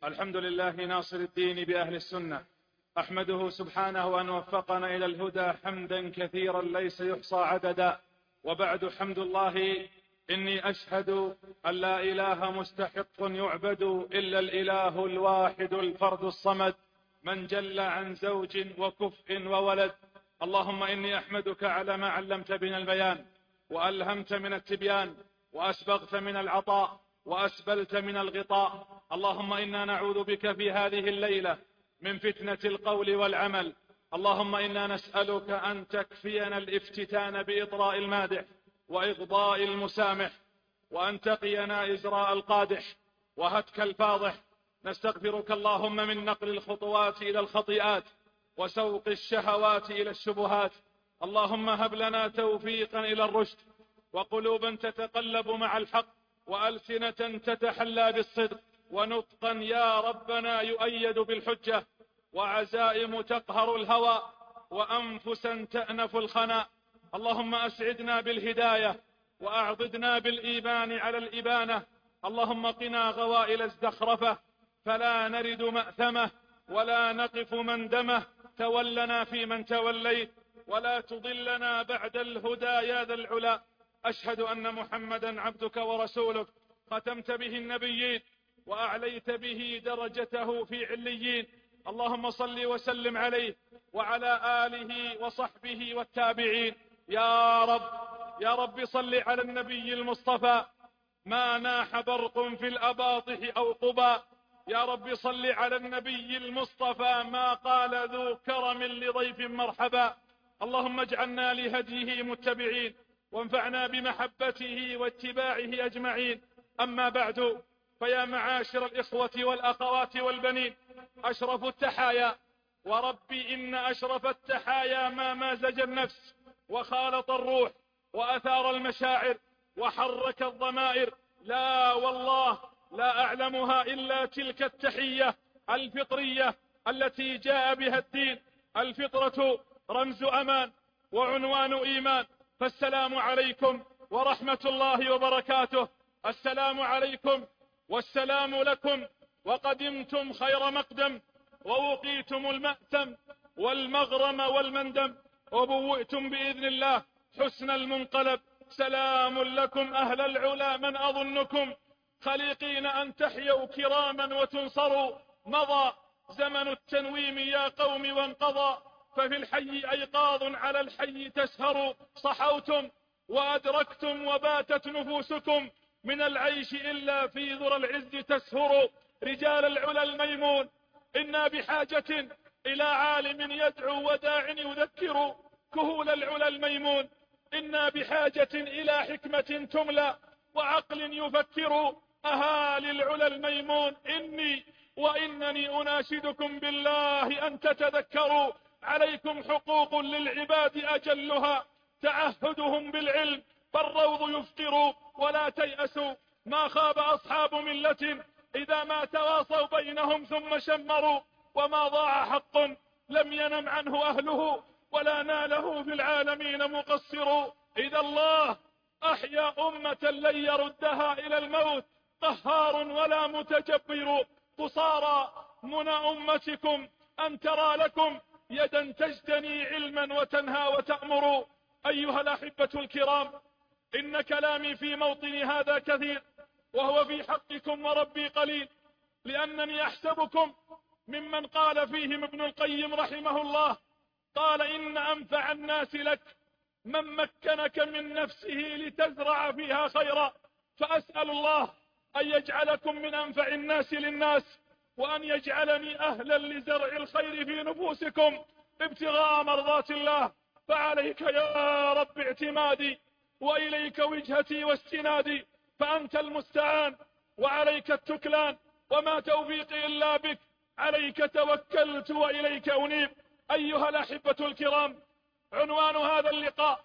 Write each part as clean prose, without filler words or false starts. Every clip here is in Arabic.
الحمد لله ناصر الدين بأهل السنة، أحمده سبحانه أن وفقنا إلى الهدى حمدا كثيرا ليس يحصى عددا. وبعد، حمد الله إني أشهد أن لا إله مستحق يعبد إلا الإله الواحد الفرد الصمد، من جل عن زوج وكفء وولد. اللهم إني أحمدك على ما علمت بنا البيان، وألهمت من التبيان، وأسبغت من العطاء، وأسبلت من الغطاء. اللهم إنا نعوذ بك في هذه الليلة من فتنة القول والعمل. اللهم إنا نسألك أن تكفينا الافتتان بإطراء المادح وإغضاء المسامح، وأن تقينا إزراء القادح وهتك الفاضح. نستغفرك اللهم من نقل الخطوات إلى الخطيئات وسوق الشهوات إلى الشبهات. اللهم هب لنا توفيقا إلى الرشد، وقلوبا تتقلب مع الحق، وألسنة تتحلى بالصدق، ونطقا يا ربنا يؤيد بالحجة، وعزائم تقهر الهوى، وأنفسا تأنف الخنا. اللهم أسعدنا بالهداية، وأعضدنا بالإيمان على الإبانة. اللهم قنا غوائل الزخرفة فلا نرد مأثمة، ولا نقف مندمة. تولنا في من توليت، ولا تضلنا بعد الهدى يا ذا العلا. أشهد أن محمدا عبدك ورسولك، ختمت به النبيين، وأعليت به درجته في عليين. اللهم صل وسلم عليه وعلى آله وصحبه والتابعين. يا رب صل على النبي المصطفى، ما ناح برق في الأباطح أو قبا. يا رب صل على النبي المصطفى، ما قال ذو كرم لضيف مرحبا. اللهم اجعلنا لهديه متبعين، وانفعنا بمحبته واتباعه أجمعين. أما بعد، فيا معاشر الإخوة والأخوات والبنين، أشرف التحايا، وربي إن أشرف التحايا ما مازج النفس وخالط الروح وأثار المشاعر وحرك الضمائر. لا والله لا أعلمها إلا تلك التحية الفطرية التي جاء بها الدين. الفطرة رمز أمان وعنوان إيمان. فالسلام عليكم ورحمة الله وبركاته. السلام عليكم والسلام لكم، وقدمتم خير مقدم، ووقيتم المأتم والمغرم والمندم، وبوئتم بإذن الله حسن المنقلب. سلام لكم أهل العلا، من أظنكم خليقين أن تحيوا كراما وتنصروا. مضى زمن التنويم يا قوم وانقضى، ففي الحي أيقاظ على الحي تسهروا. صحوتم وأدركتم وباتت نفوسكم من العيش إلا في ذرى العز تسهر. رجال العلا الميمون، إنا بحاجة إلى عالم يدعو وداع يذكر. كهول العلا الميمون، إنا بحاجة إلى حكمة تملى وعقل يفكر. أهالي العلا الميمون، إني وإنني أناشدكم بالله أن تتذكروا. عليكم حقوق للعباد أجلها تعهدهم بالعلم، فالروض يفطر. ولا تيأسوا، ما خاب أصحاب ملة إذا ما تواصوا بينهم ثم شمروا. وما ضاع حق لم ينم عنه أهله، ولا ناله في العالمين مقصر. إذا الله أحيا أمة لن يردها إلى الموت قهار ولا متجبر. قصارى منى أمتكم أن ترى لكم يدا تجتني علما وتنهى وتأمر. أيها الأحبة الكرام، إن كلامي في موطن هذا كثير، وهو في حقكم وربي قليل، لأنني أحسبكم ممن قال فيهم ابن القيم رحمه الله، قال إن أنفع الناس لك من مكنك من نفسه لتزرع فيها خيرا. فأسأل الله أن يجعلكم من أنفع الناس للناس، وأن يجعلني أهلا لزرع الخير في نفوسكم ابتغاء مرضات الله. فعليك يا رب اعتمادي، وإليك وجهتي واستنادي، فأنت المستعان وعليك التكلان، وما توفيقي إلا بك، عليك توكلت وإليك أنيب. أيها الأحبة الكرام، عنوان هذا اللقاء: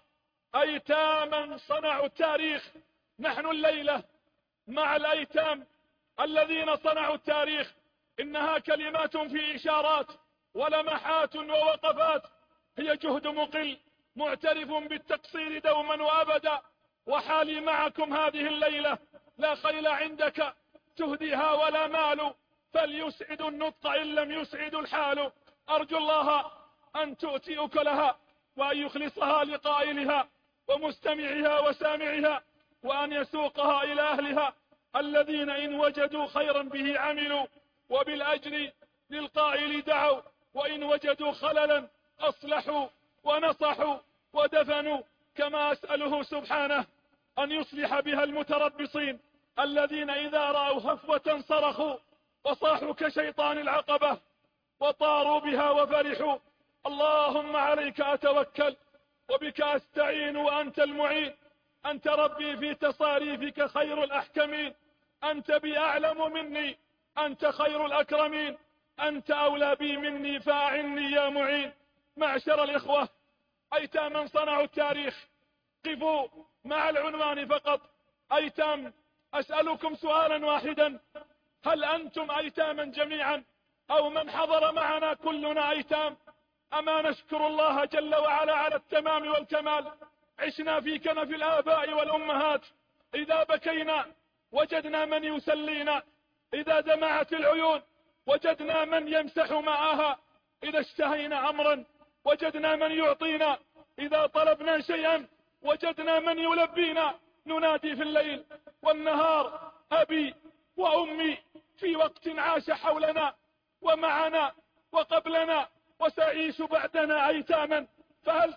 أيتاما صنعوا التاريخ. نحن الليلة مع الأيتام الذين صنعوا التاريخ. إنها كلمات في إشارات ولمحات ووقفات، هي جهد مقل معترف بالتقصير دوما وأبدا. وحالي معكم هذه الليلة لا خيل عندك تهديها ولا مال، بل يسعد النطق إن لم يسعد الحال. أرجو الله أن تؤتي أكلها وأن يخلصها لقائلها ومستمعها وسامعها، وأن يسوقها إلى أهلها الذين إن وجدوا خيرا به عملوا وبالأجر للقائل دعوا، وإن وجدوا خللا أصلحوا ونصحوا ودفنوا. كما أسأله سبحانه أن يصلح بها المتربصين الذين إذا رأوا هفوة صرخوا وصاحوا كشيطان العقبة وطاروا بها وفرحوا. اللهم عليك أتوكل وبك أستعين وأنت المعين، أنت ربي في تصاريفك خير الأحكمين، أنت بي أعلم مني، أنت خير الأكرمين، أنت أولى بي مني فأعني يا معين. معشر الإخوة، أيتاما صنعوا التاريخ، قفوا مع العنوان فقط. أيتام، أسألكم سؤالا واحدا: هل أنتم أيتاما جميعا أو من حضر معنا كلنا أيتام؟ أما نشكر الله جل وعلا على التمام والكمال. عشنا في كنف الآباء والأمهات، إذا بكينا وجدنا من يسلينا، إذا دمعت العيون وجدنا من يمسح ماءها، إذا اشتهينا أمرا وجدنا من يعطينا، إذا طلبنا شيئا وجدنا من يلبينا. ننادي في الليل والنهار أبي وأمي، في وقت عاش حولنا ومعنا وقبلنا وسيعيش بعدنا أيتاما. فهل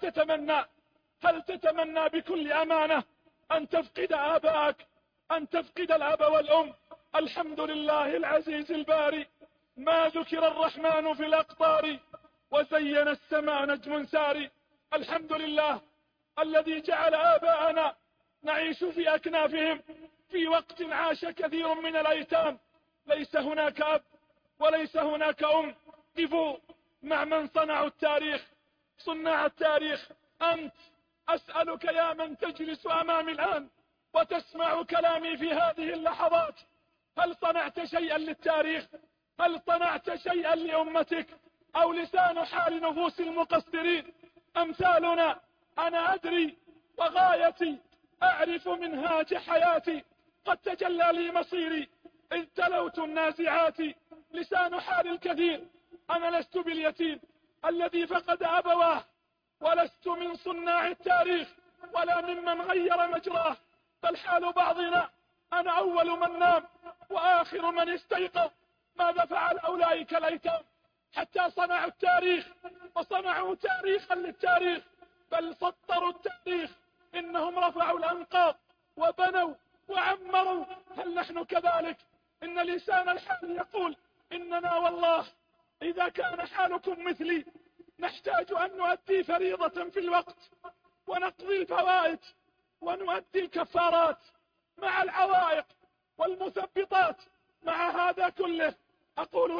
تتمنى بكل أمانة أن تفقد آباءك، أن تفقد الأب والأم؟ الحمد لله العزيز الباري، ما ذكر الرحمن في الأقطار وزين السماء نجم ساري. الحمد لله الذي جعل آباءنا نعيش في أكنافهم في وقت عاش كثير من الأيتام. ليس هناك أب وليس هناك أم. قفوا مع من صنعوا التاريخ، صناع التاريخ. أنت، أسألك يا من تجلس أمامي الآن وتسمع كلامي في هذه اللحظات، هل صنعت شيئا للتاريخ؟ هل صنعت شيئا لأمتك؟ أو لسان حال نفوس المقصرين أمثالنا؟ أنا أدري وغايتي أعرف منهاج حياتي، قد تجلى لي مصيري إذ تلوت النازعات. لسان حال الكثير، أنا لست باليتيم الذي فقد أبواه، ولست من صناع التاريخ ولا ممن غير مجراه، بل حال بعضنا أنا أول من نام وآخر من استيقظ. ماذا فعل أولئك الأيتام حتى صنعوا التاريخ وصنعوا تاريخا للتاريخ، بل سطروا التاريخ؟ إنهم رفعوا الأنقاض وبنوا وعمروا. هل نحن كذلك؟ إن لسان الحال يقول إننا والله إذا كان حالكم مثلي نحتاج أن نؤدي فريضة في الوقت ونقضي الفوائد ونؤدي الكفارات مع العوائق والمثبطات. مع هذا كله أقول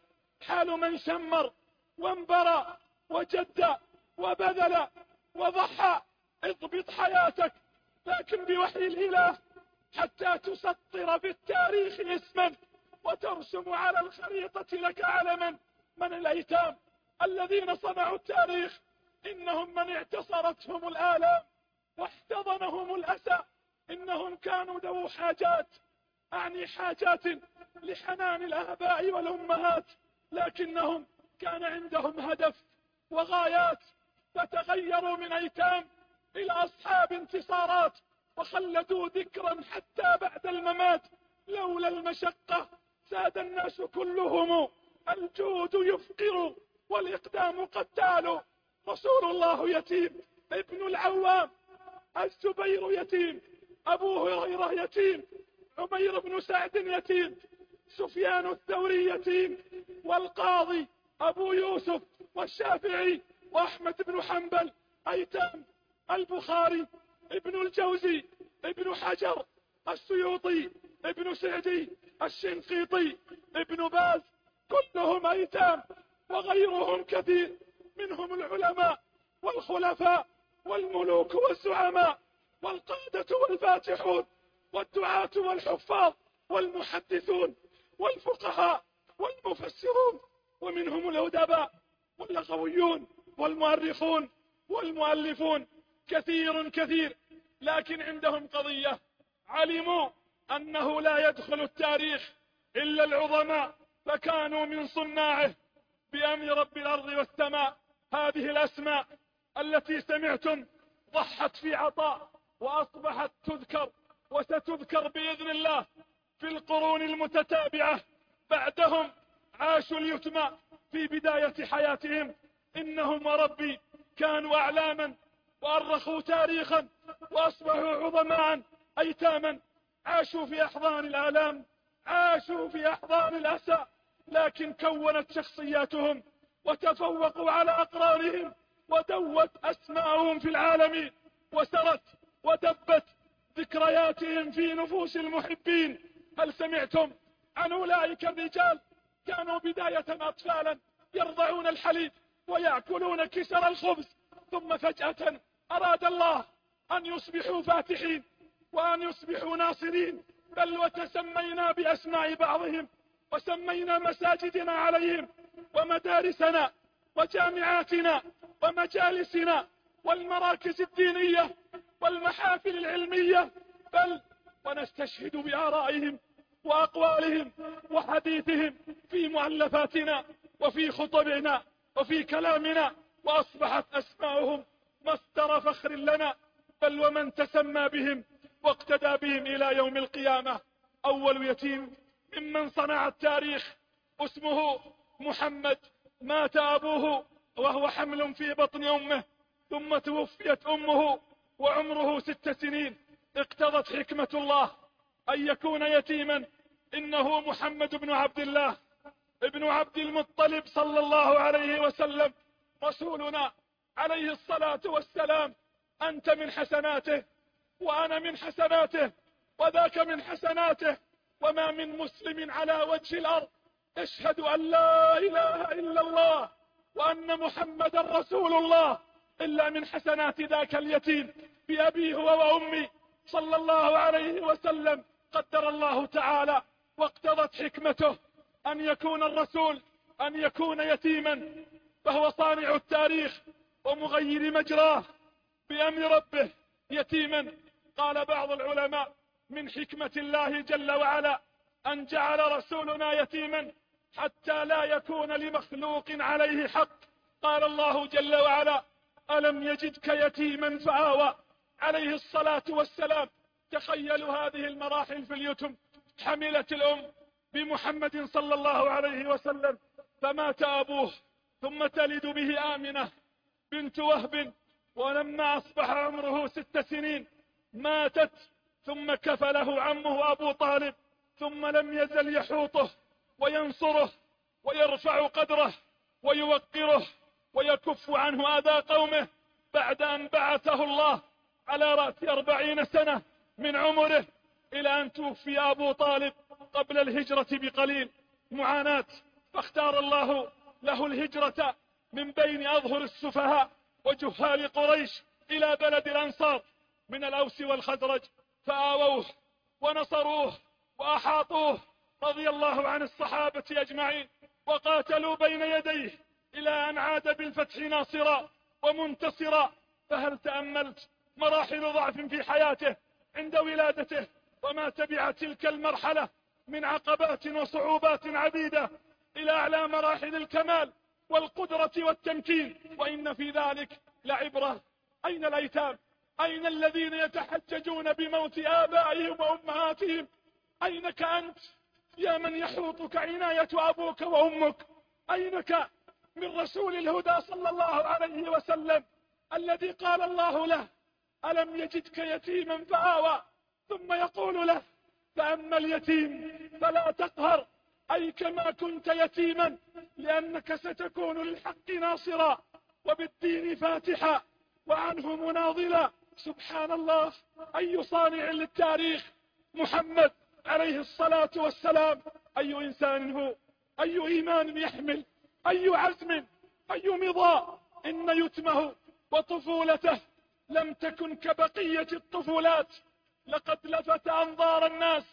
حال من شمر وانبرى وجد وبذل وضحى. اضبط حياتك لكن بوحي الإله حتى تسطر بالتاريخ اسما وترسم على الخريطة لك علما. من الأيتام الذين صنعوا التاريخ؟ إنهم من اعتصرتهم الآلام واحتضنهم الأسى. إنهم كانوا ذو حاجات، أعني حاجات لحنان الآباء والأمهات، لكنهم كان عندهم هدف وغايات، فتغيروا من أيتام إلى أصحاب انتصارات وخلدوا ذكرا حتى بعد الممات. لولا المشقة ساد الناس كلهم، الجود يفقر والإقدام قتال. رسول الله يتيم، ابن العوام، الزبير يتيم، أبو هريرة يتيم، عمير بن سعد يتيم، سفيان الثوري يتيم، والقاضي أبو يوسف والشافعي وأحمد بن حنبل أيتام، البخاري، ابن الجوزي، ابن حجر، السيوطي، ابن سعدي، الشنقيطي، ابن باز، كلهم أيتام، وغيرهم كثير منهم العلماء والخلفاء والملوك والزعماء والقادة والفاتحون والدعاة والحفاظ والمحدثون والفقهاء والمفسرون، ومنهم الأدباء واللغويون والمؤرخون والمؤلفون. كثير، لكن عندهم قضية: علموا أنه لا يدخل التاريخ إلا العظماء فكانوا من صناعه بأمر رب الأرض والسماء. هذه الأسماء التي سمعتم ضحت في عطاء وأصبحت تذكر وستذكر بإذن الله في القرون المتتابعة بعدهم. عاشوا اليتمى في بداية حياتهم، إنهم وربي كانوا أعلاما وأرخوا تاريخا وأصبحوا عظماء أيتاما. عاشوا في أحضان الآلام، عاشوا في أحضان الأسى، لكن كونت شخصياتهم وتفوقوا على أقرانهم ودوت أسماءهم في العالمين، وسرت ودبت ذكرياتهم في نفوس المحبين. هل سمعتم عن أولئك الرجال؟ كانوا بداية أطفالا يرضعون الحليب ويأكلون كسر الخبز، ثم فجأة أراد الله أن يصبحوا فاتحين وأن يصبحوا ناصرين، بل وتسمينا بأسماء بعضهم وسمينا مساجدنا عليهم ومدارسنا وجامعاتنا ومجالسنا والمراكز الدينية والمحافل العلمية، بل ونستشهد بآرائهم وأقوالهم وحديثهم في مؤلفاتنا وفي خطبنا وفي كلامنا، وأصبحت أسماؤهم مصدر فخر لنا، بل ومن تسمى بهم واقتدى بهم إلى يوم القيامة. أول يتيم ممن صنع التاريخ اسمه محمد، مات أبوه وهو حمل في بطن أمه، ثم توفيت أمه وعمره 6 سنين. اقتضت حكمة الله أن يكون يتيما. إنه محمد بن عبد الله ابن عبد المطلب صلى الله عليه وسلم رسولنا عليه الصلاة والسلام. أنت من حسناته وأنا من حسناته وذاك من حسناته، وما من مسلم على وجه الأرض يشهد أن لا إله إلا الله وأن محمد رسول الله إلا من حسنات ذاك اليتيم بأبيه وأمي صلى الله عليه وسلم. قدر الله تعالى واقتضت حكمته أن يكون الرسول أن يكون يتيما، فهو صانع التاريخ ومغير مجراه بأمر ربه يتيما. قال بعض العلماء من حكمة الله جل وعلا أن جعل رسولنا يتيما حتى لا يكون لمخلوق عليه حق. قال الله جل وعلا ألم يجدك يتيما فآوى عليه الصلاة والسلام. تخيلوا هذه المراحل في اليتم. حملت الأم بمحمد صلى الله عليه وسلم فمات أبوه، ثم تلد به آمنة بنت وهب، ولما أصبح عمره 6 سنين ماتت، ثم كفله عمه أبو طالب، ثم لم يزل يحوطه وينصره ويرفع قدره ويوقره ويكف عنه أذى قومه، بعد أن بعثه الله على رأس 40 سنة من عمره، إلى أن توفي أبو طالب قبل الهجرة بقليل. معاناة، فاختار الله له الهجرة من بين أظهر السفهاء وجهال قريش إلى بلد الأنصار من الأوس والخزرج، فآووه ونصروه وأحاطوه رضي الله عن الصحابة أجمعين، وقاتلوا بين يديه إلى أن عاد بالفتح ناصرا ومنتصرا. فهل تأملت مراحل ضعف في حياته عند ولادته، وما تبع تلك المرحلة من عقبات وصعوبات عديدة إلى أعلى مراحل الكمال والقدرة والتمكين؟ وإن في ذلك لعبرة. أين الأيتام؟ أين الذين يتحججون بموت آبائهم وأمهاتهم؟ أينك أنت يا من يحوطك عناية أبوك وأمك؟ أينك من رسول الهدى صلى الله عليه وسلم الذي قال الله له ألم يجدك يتيما فآوى، ثم يقول له فأما اليتيم فلا تقهر، أي كما كنت يتيما لأنك ستكون للحق ناصرا وبالدين فاتحا وعنه مناضلا. سبحان الله، أي صانع للتاريخ محمد عليه الصلاة والسلام. أي إنسان هو، أي إيمان يحمل، أي عزم، أي مضاء. إن يتمه وطفولته لم تكن كبقية الطفولات، لقد لفت أنظار الناس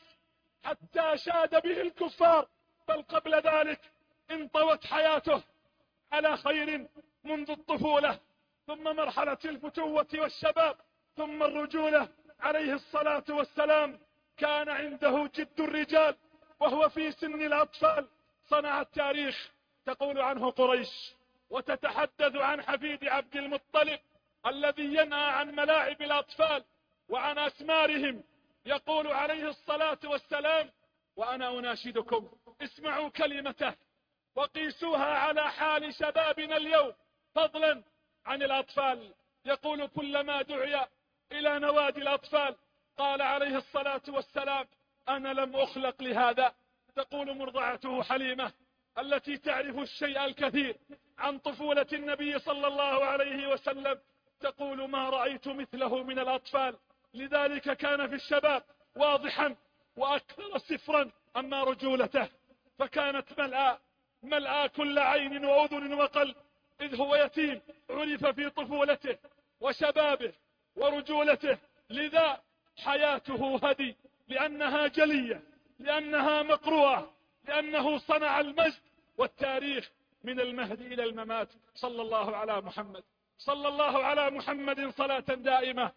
حتى شاد به الكفار، بل قبل ذلك انطوت حياته على خير منذ الطفولة، ثم مرحلة الفتوة والشباب، ثم الرجولة. عليه الصلاة والسلام كان عنده جد الرجال وهو في سن الأطفال صنع التاريخ. تقول عنه قريش وتتحدث عن حفيد عبد المطلب الذي ينهى عن ملاعب الأطفال وعن أسمارهم. يقول عليه الصلاة والسلام: وأنا أناشدكم اسمعوا كلمته وقيسوها على حال شبابنا اليوم فضلا عن الأطفال. يقول: كلما دعي إلى نوادي الأطفال قال عليه الصلاة والسلام: أنا لم أخلق لهذا. تقول مرضعته حليمة التي تعرف الشيء الكثير عن طفولة النبي صلى الله عليه وسلم، تقول: ما رأيت مثله من الأطفال، لذلك كان في الشباب واضحا وأكثر سفرا. أما رجولته فكانت ملأى كل عين وأذن وقلب، إذ هو يتيم عرف في طفولته وشبابه ورجولته. لذا حياته هدي، لأنها جلية، لأنها مقروءة، لأنه صنع المجد والتاريخ من المهد إلى الممات. صلى الله على محمد، صلى الله على محمد صلاة دائمة.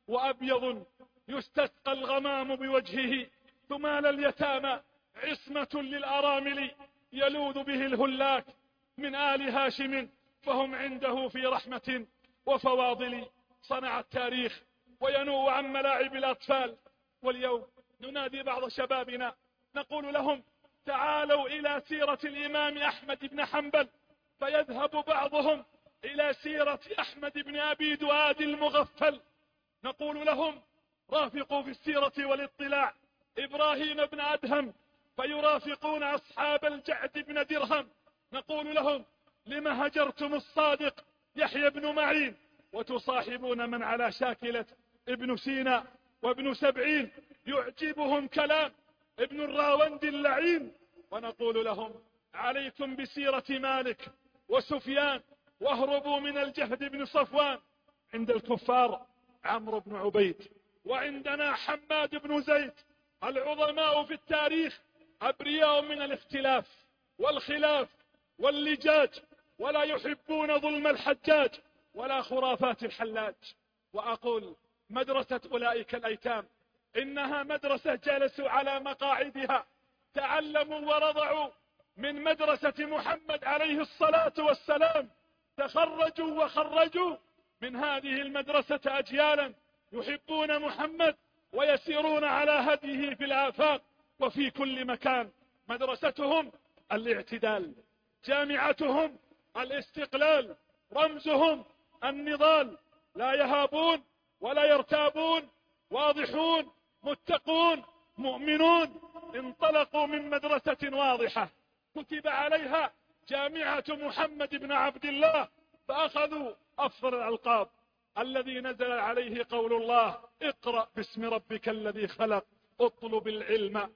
وأبيض يستسقى الغمام بوجهه ثمال اليتامى عصمة للأرامل، يلوذ به الهلاك من آل هاشم فهم عنده في رحمة وفواضل. صنع التاريخ وينوء عن ملاعب الأطفال. واليوم ننادي بعض شبابنا نقول لهم: تعالوا إلى سيرة الإمام أحمد بن حنبل. فيذهب بعضهم إلى سيرة أحمد بن أبي دؤاد المغفل. نقول لهم: رافقوا في السيرة والاطلاع إبراهيم بن أدهم، فيرافقون أصحاب الجعد بن درهم. نقول لهم: لما هجرتم الصادق يحيى بن معين وتصاحبون من على شاكلة ابن سينا وابن سبعين؟ يعجبهم كلام ابن الراوند اللعين. ونقول لهم: عليكم بسيرة مالك وسفيان، واهربوا من الجهد بن صفوان. عند الكفار عمرو بن عبيد، وعندنا حماد بن زيد. العظماء في التاريخ أبرياء من الاختلاف والخلاف واللجاج، ولا يحبون ظلم الحجاج ولا خرافات الحلاج. وأقول: مدرسة أولئك الأيتام إنها مدرسة جلسوا على مقاعدها، تعلموا ورضعوا من مدرسة محمد عليه الصلاة والسلام، تخرجوا وخرجوا من هذه المدرسة أجيالا يحبون محمد ويسيرون على هديه في الآفاق وفي كل مكان. مدرستهم الاعتدال، جامعتهم الاستقلال، رمزهم النضال، لا يهابون ولا يرتابون، واضحون متقون مؤمنون. انطلقوا من مدرسة واضحة كتب عليها جامعة محمد بن عبد الله، فأخذوا أفضل الألقاب الذي نزل عليه قول الله: اقرأ باسم ربك الذي خلق، اطلب العلم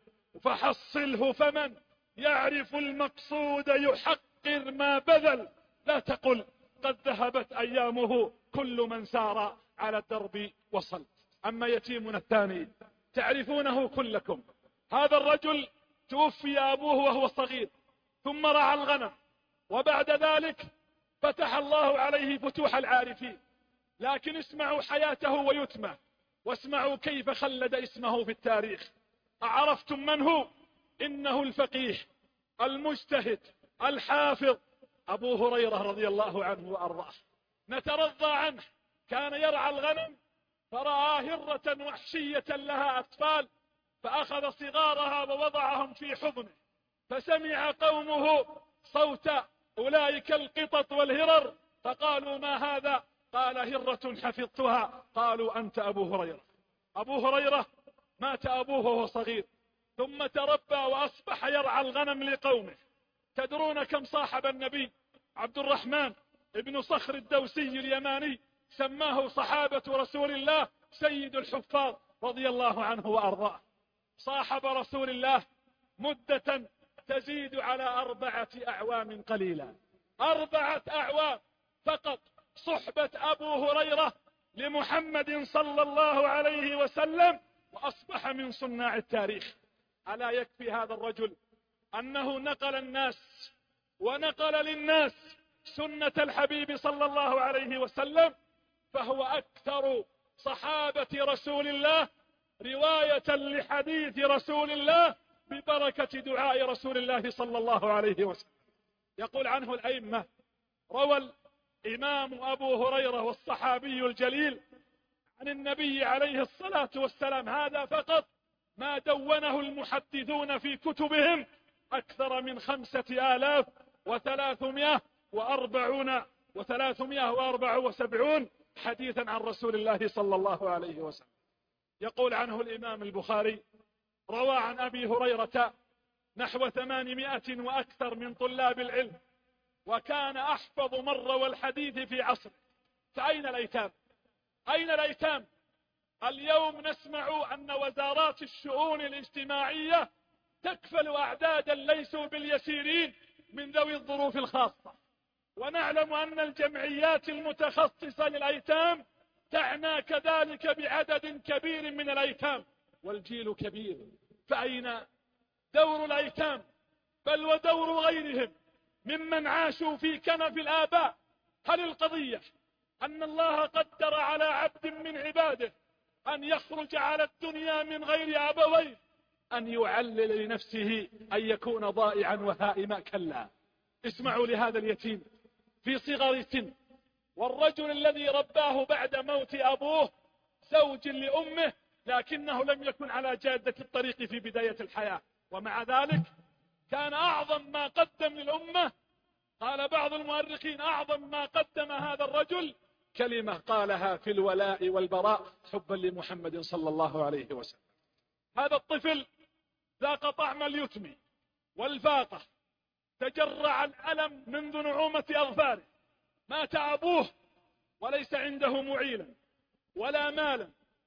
فحصله، فمن يعرف المقصود يحقر ما بذل. لا تقل قد ذهبت أيامه، كل من سار على الدرب وصل. أما يتيمنا الثاني تعرفونه كلكم، هذا الرجل توفي أبوه وهو صغير، ثم رعى الغنم، وبعد ذلك فتح الله عليه فتوح العارفين. لكن اسمعوا حياته ويتمه، واسمعوا كيف خلد اسمه في التاريخ. أعرفتم من هو؟ إنه الفقيه المجتهد الحافظ أبو هريرة رضي الله عنه وأرضاه. نترضى عنه، كان يرعى الغنم فرأى هرة وحشية لها أطفال، فأخذ صغارها ووضعهم في حضنه، فسمع قومه صوت أولئك القطط والهرر، فقالوا: ما هذا؟ قال: هرة حفظتها. قالوا: أنت أبو هريرة. أبو هريرة مات أبوه وهو صغير، ثم تربى وأصبح يرعى الغنم لقومه. تدرون كم صاحب النبي؟ عبد الرحمن ابن صخر الدوسي اليماني سماه صحابة رسول الله سيد الحفاظ رضي الله عنه وأرضاه. صاحب رسول الله مدة تزيد على 4 أعوام قليلا، 4 أعوام فقط صحبة أبو هريرة لمحمد صلى الله عليه وسلم، وأصبح من صناع التاريخ. ألا يكفي هذا الرجل أنه نقل الناس ونقل للناس سنة الحبيب صلى الله عليه وسلم، فهو أكثر صحابة رسول الله رواية لحديث رسول الله ببركة دعاء رسول الله صلى الله عليه وسلم. يقول عنه الأئمة: روى الإمام أبو هريرة والصحابي الجليل عن النبي عليه الصلاة والسلام هذا فقط ما دونه المحدثون في كتبهم أكثر من 5374 حديثا عن رسول الله صلى الله عليه وسلم. يقول عنه الإمام البخاري: روى عن أبي هريرة نحو 800 وأكثر من طلاب العلم، وكان أحفظ من روى الحديث في عصره. فأين الأيتام؟ أين الأيتام؟ اليوم نسمع أن وزارات الشؤون الاجتماعية تكفل أعدادا ليسوا باليسيرين من ذوي الظروف الخاصة، ونعلم أن الجمعيات المتخصصة للأيتام تعنى كذلك بعدد كبير من الأيتام، والجيل كبير. فأين دور الأيتام؟ بل ودور غيرهم ممن عاشوا في كنف الآباء. هل القضية أن الله قدر على عبد من عباده أن يخرج على الدنيا من غير أبوين أن يعلل لنفسه أن يكون ضائعا وهائما؟ كلا. اسمعوا لهذا اليتيم في صغر سن، والرجل الذي رباه بعد موت أبوه زوج لأمه، لكنه لم يكن على جادة الطريق في بداية الحياة، ومع ذلك كان أعظم ما قدم للأمة. قال بعض المؤرخين: أعظم ما قدم هذا الرجل كلمة قالها في الولاء والبراء حبا لمحمد صلى الله عليه وسلم. هذا الطفل ذاق طعم اليتم والفاقة، تجرع الألم منذ نعومة أظفاره. مات أبوه وليس عنده معيلا ولا مالا،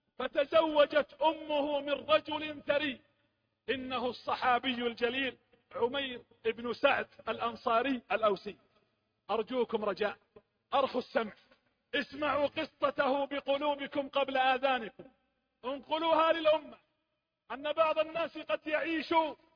فتزوجت أمه من رجل ثري، إنه الصحابي الجليل عمير بن سعد الأنصاري الأوسي. أرجوكم رجاء، أرخوا السمع، اسمعوا قصته بقلوبكم قبل آذانكم، انقلوها للأمة. أن بعض الناس قد يعيش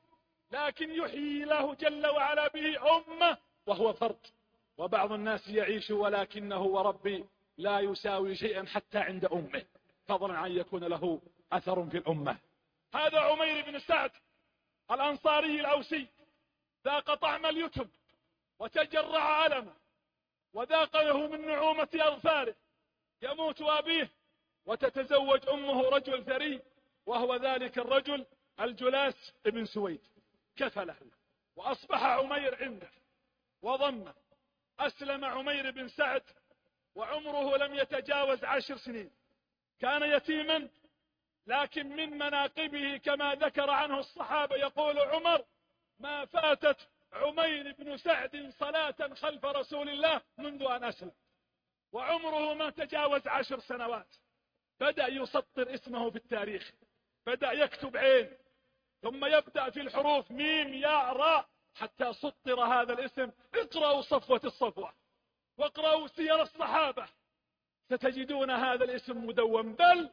لكن يحيي الله جل وعلا به أمة وهو فرد، وبعض الناس يعيش ولكنه وربي لا يساوي شيئا حتى عند أمه، فضلا عن يكون له أثر في الأمة. هذا عمير بن سعد الأنصاري الأوسي ذاق طعم اليتم وتجرع ألمه، وذاق له من نعومة أظفاره. يموت أبيه وتتزوج أمه رجل ثري، وهو ذلك الرجل الجلاس بن سويد. كفله وأصبح عمير عنده وضمه. أسلم عمير بن سعد وعمره لم يتجاوز 10 سنين. كان يتيما، لكن من مناقبه كما ذكر عنه الصحابة، يقول عمر: ما فاتت عمير بن سعد صلاة خلف رسول الله منذ أن أسلم، وعمره ما تجاوز 10 سنوات. بدأ يسطر اسمه في التاريخ، بدأ يكتب عين، ثم يبدأ في الحروف ميم ياء راء، حتى سطر هذا الاسم. اقرأوا صفوة الصفوة واقرأوا سير الصحابة، ستجدون هذا الاسم مدون، بل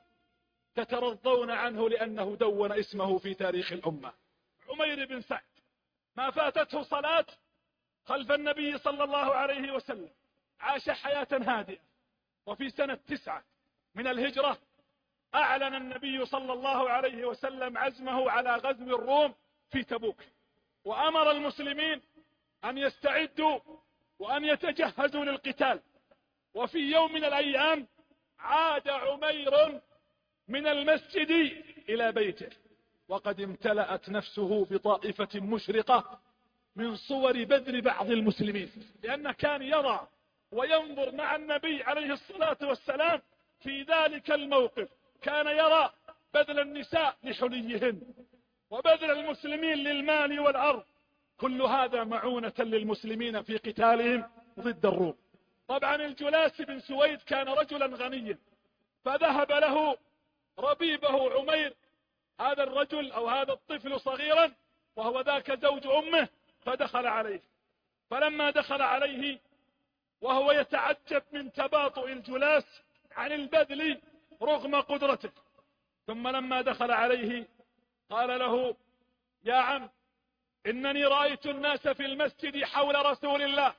تترضون عنه لأنه دون اسمه في تاريخ الأمة. عمير بن سعد ما فاتته صلاة خلف النبي صلى الله عليه وسلم، عاش حياة هادئة. وفي سنة 9 من الهجرة أعلن النبي صلى الله عليه وسلم عزمه على غزو الروم في تبوك، وأمر المسلمين أن يستعدوا وأن يتجهزوا للقتال. وفي يوم من الأيام عاد عمير من المسجد إلى بيته، وقد امتلأت نفسه بطائفة مشرقة من صور بذل بعض المسلمين، لأنه كان يرى وينظر مع النبي عليه الصلاة والسلام في ذلك الموقف. كان يرى بذل النساء لحليهن، وبذل المسلمين للمال والأرض، كل هذا معونة للمسلمين في قتالهم ضد الروم. طبعا الجلاس بن سويد كان رجلا غنيا، فذهب له ربيبه عمير، هذا الرجل أو هذا الطفل صغيرا، وهو ذاك زوج أمه، فدخل عليه. فلما دخل عليه وهو يتعجب من تباطؤ الجلاس عن البذل رغم قدرته، ثم لما دخل عليه قال له: يا عم، إنني رأيت الناس في المسجد حول رسول الله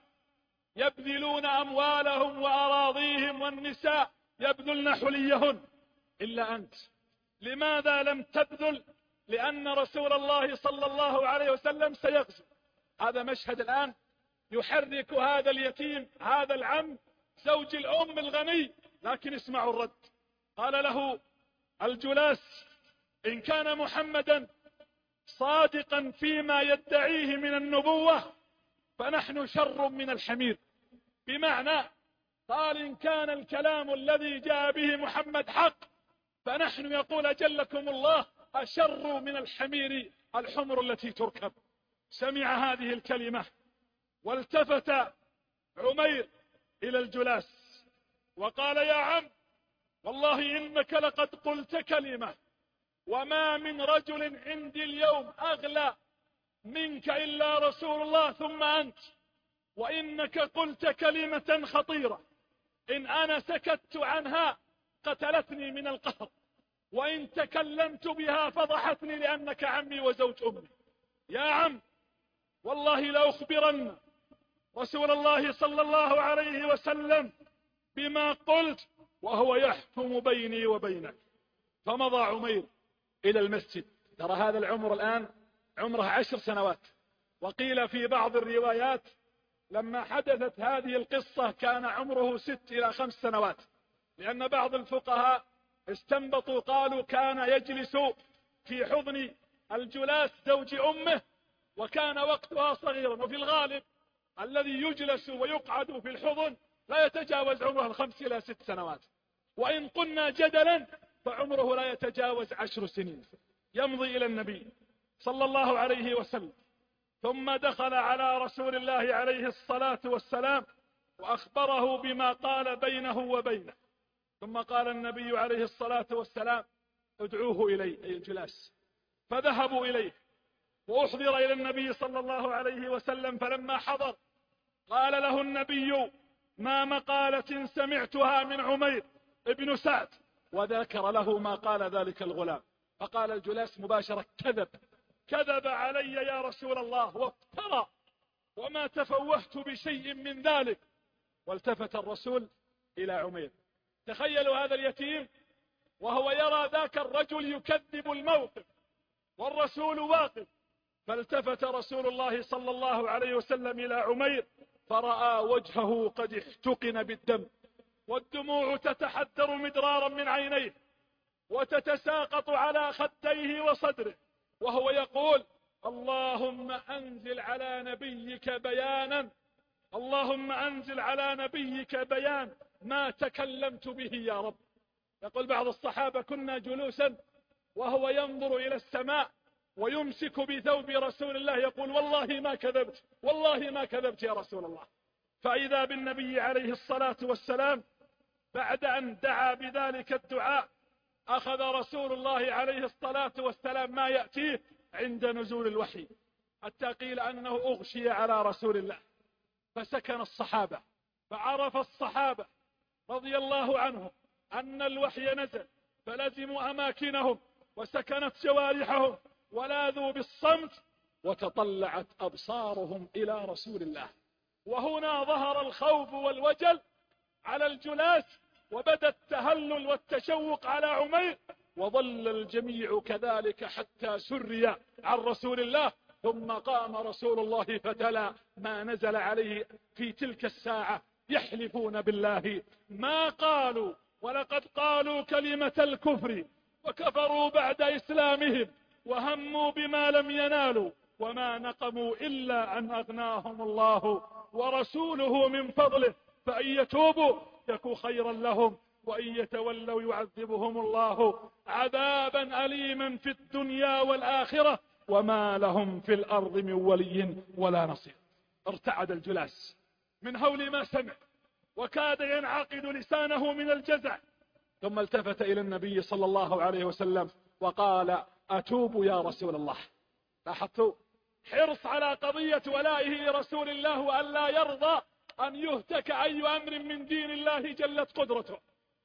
يبذلون أموالهم وأراضيهم، والنساء يبذلن حليهن، إلا أنت لماذا لم تبذل لأن رسول الله صلى الله عليه وسلم سيغزو. هذا مشهد الآن يحرك هذا اليتيم، هذا العم زوج الأم الغني. لكن اسمعوا الرد. قال له الجلاس: إن كان محمدا صادقا فيما يدعيه من النبوة فنحن شر من الحمير. بمعنى قال إن كان الكلام الذي جاء به محمد حق فنحن يقول أجلكم الله أشر من الحمير الحمر التي تركب. سمع هذه الكلمة والتفت عمير إلى الجلاس وقال: يا عم، والله إنك لقد قلت كلمة، وما من رجل عندي اليوم أغلى منك إلا رسول الله ثم أنت، وإنك قلت كلمة خطيرة إن أنا سكت عنها قتلتني من القهر، وإن تكلمت بها فضحتني لأنك عمي وزوج أمي. يا عم، والله لأخبرن رسول الله صلى الله عليه وسلم بما قلت وهو يحكم بيني وبينك. فمضى عمير إلى المسجد. ترى هذا العمر الآن عمره 10 سنوات، وقيل في بعض الروايات لما حدثت هذه القصة كان عمره 6 إلى 5 سنوات، لأن بعض الفقهاء استنبطوا قالوا كان يجلس في حضن الجلاس زوج أمه وكان وقتها صغيرا، وفي الغالب الذي يجلس ويقعد في الحضن لا يتجاوز عمره 5 إلى 6 سنوات، وإن قلنا جدلا فعمره لا يتجاوز 10 سنين. يمضي إلى النبي صلى الله عليه وسلم، ثم دخل على رسول الله عليه الصلاة والسلام وأخبره بما قال بينه وبينه. ثم قال النبي عليه الصلاة والسلام: ادعوه إلي، أي الجلاس. فذهبوا إليه وأحضر إلى النبي صلى الله عليه وسلم. فلما حضر قال له النبي: ما مقالة سمعتها من عمير ابن سعد، وذكر له ما قال ذلك الغلام. فقال الجلاس مباشرة: كذب علي يا رسول الله وافترى، وما تفوهت بشيء من ذلك. والتفت الرسول إلى عمير. تخيلوا هذا اليتيم وهو يرى ذاك الرجل يكذب الموقف والرسول واقف. فالتفت رسول الله صلى الله عليه وسلم إلى عمير فرأى وجهه قد احتقن بالدم، والدموع تتحدر مدرارا من عينيه وتتساقط على خديه وصدره، وهو يقول: اللهم أنزل على نبيك بيانا، اللهم أنزل على نبيك بيان ما تكلمت به يا رب. يقول بعض الصحابة: كنا جلوسا وهو ينظر إلى السماء ويمسك بثوب رسول الله يقول: والله ما كذبت، والله ما كذبت يا رسول الله. فإذا بالنبي عليه الصلاة والسلام بعد أن دعا بذلك الدعاء أخذ رسول الله عليه الصلاة والسلام ما يأتيه عند نزول الوحي، حتى قيل أنه أغشي على رسول الله. فسكن الصحابة، فعرف الصحابة رضي الله عنهم أن الوحي نزل، فلزموا أماكنهم وسكنت جوارحهم ولاذوا بالصمت، وتطلعت أبصارهم إلى رسول الله. وهنا ظهر الخوف والوجل على الجلاس، وبدا التهلل والتشوق على عمير، وظل الجميع كذلك حتى سري عن رسول الله. ثم قام رسول الله فتلا ما نزل عليه في تلك الساعة: يحلفون بالله ما قالوا ولقد قالوا كلمة الكفر وكفروا بعد إسلامهم وهموا بما لم ينالوا وما نقموا إلا أن أغناهم الله ورسوله من فضله، فإن يتوبوا يكون خيرا لهم، وإن يتولوا يعذبهم الله عذابا أليما في الدنيا والآخرة وما لهم في الأرض من ولي ولا نصير. ارتعد الجلاس من هول ما سمع وكاد ينعقد لسانه من الجزع، ثم التفت إلى النبي صلى الله عليه وسلم وقال: أتوب يا رسول الله. لاحظتوا حرص على قضية ولائه لرسول الله وأن لا يرضى أن يهتك أي أمر من دين الله جلت قدرته.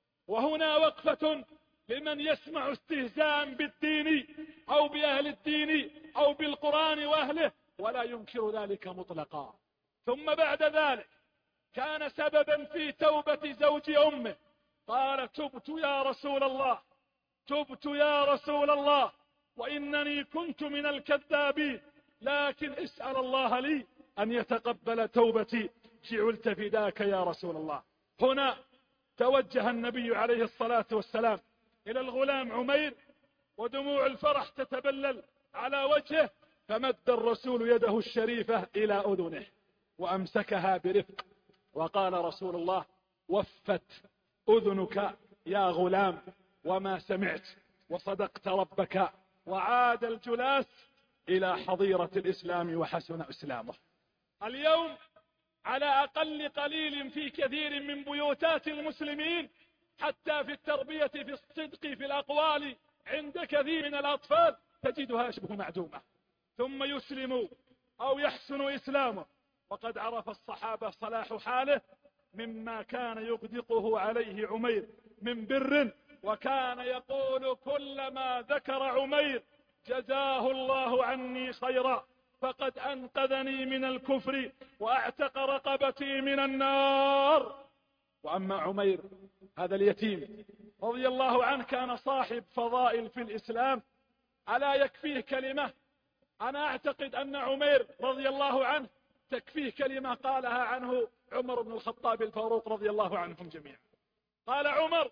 وهنا وقفة لمن يسمع استهزاء بالدين أو بأهل الدين أو بالقرآن وأهله ولا ينكر ذلك مطلقا. ثم بعد ذلك كان سببا في توبة زوج أمه، قال: تبت يا رسول الله، تبت يا رسول الله، وإنني كنت من الكذابين، لكن اسأل الله لي أن يتقبل توبتي، جعلت فداك يا رسول الله. هنا توجه النبي عليه الصلاة والسلام إلى الغلام عمير ودموع الفرح تتبلل على وجهه، فمد الرسول يده الشريفة إلى أذنه وأمسكها برفق، وقال رسول الله: وفت أذنك يا غلام وما سمعت، وصدقت ربك. وعاد الجلاس إلى حظيرة الإسلام وحسن إسلامه. اليوم على أقل قليل في كثير من بيوتات المسلمين، حتى في التربية في الصدق في الأقوال عند كثير من الأطفال تجدها شبه معدومة، ثم يسلم أو يحسن إسلامه وقد عرف الصحابة صلاح حاله مما كان يغدقه عليه عمير من بر، وكان يقول كلما ذكر عمير: جزاه الله عني خيرا، فقد أنقذني من الكفر وأعتق رقبتي من النار. وأما عمير هذا اليتيم رضي الله عنه كان صاحب فضائل في الإسلام، ألا يكفيه كلمة؟ أنا أعتقد أن عمير رضي الله عنه تكفيه كلمة قالها عنه عمر بن الخطاب الفاروق رضي الله عنهم جميعا. قال عمر: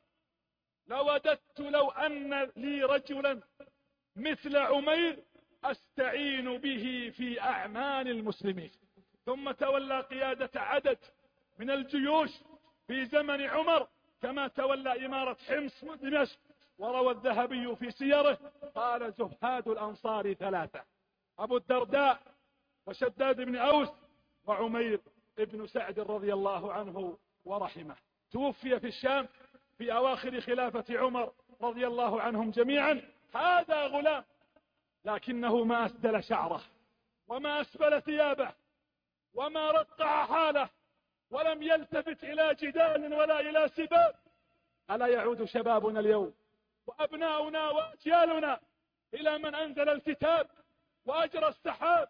لوددت لو أن لي رجلا مثل عمير أستعين به في أعمال المسلمين. ثم تولى قيادة عدد من الجيوش في زمن عمر، كما تولى إمارة حمص ودمشق. وروى الذهبي في سيره قال: زهاد الأنصار ثلاثة: أبو الدرداء وشداد بن أوس وعمير ابن سعد رضي الله عنه ورحمه. توفي في الشام في أواخر خلافة عمر رضي الله عنهم جميعا. هذا غلام، لكنه ما أسدل شعره وما أسبل ثيابه وما رقع حاله، ولم يلتفت إلى جدال ولا إلى سباب. ألا يعود شبابنا اليوم وأبناؤنا وأجيالنا إلى من أنزل الكتاب وأجرى السحاب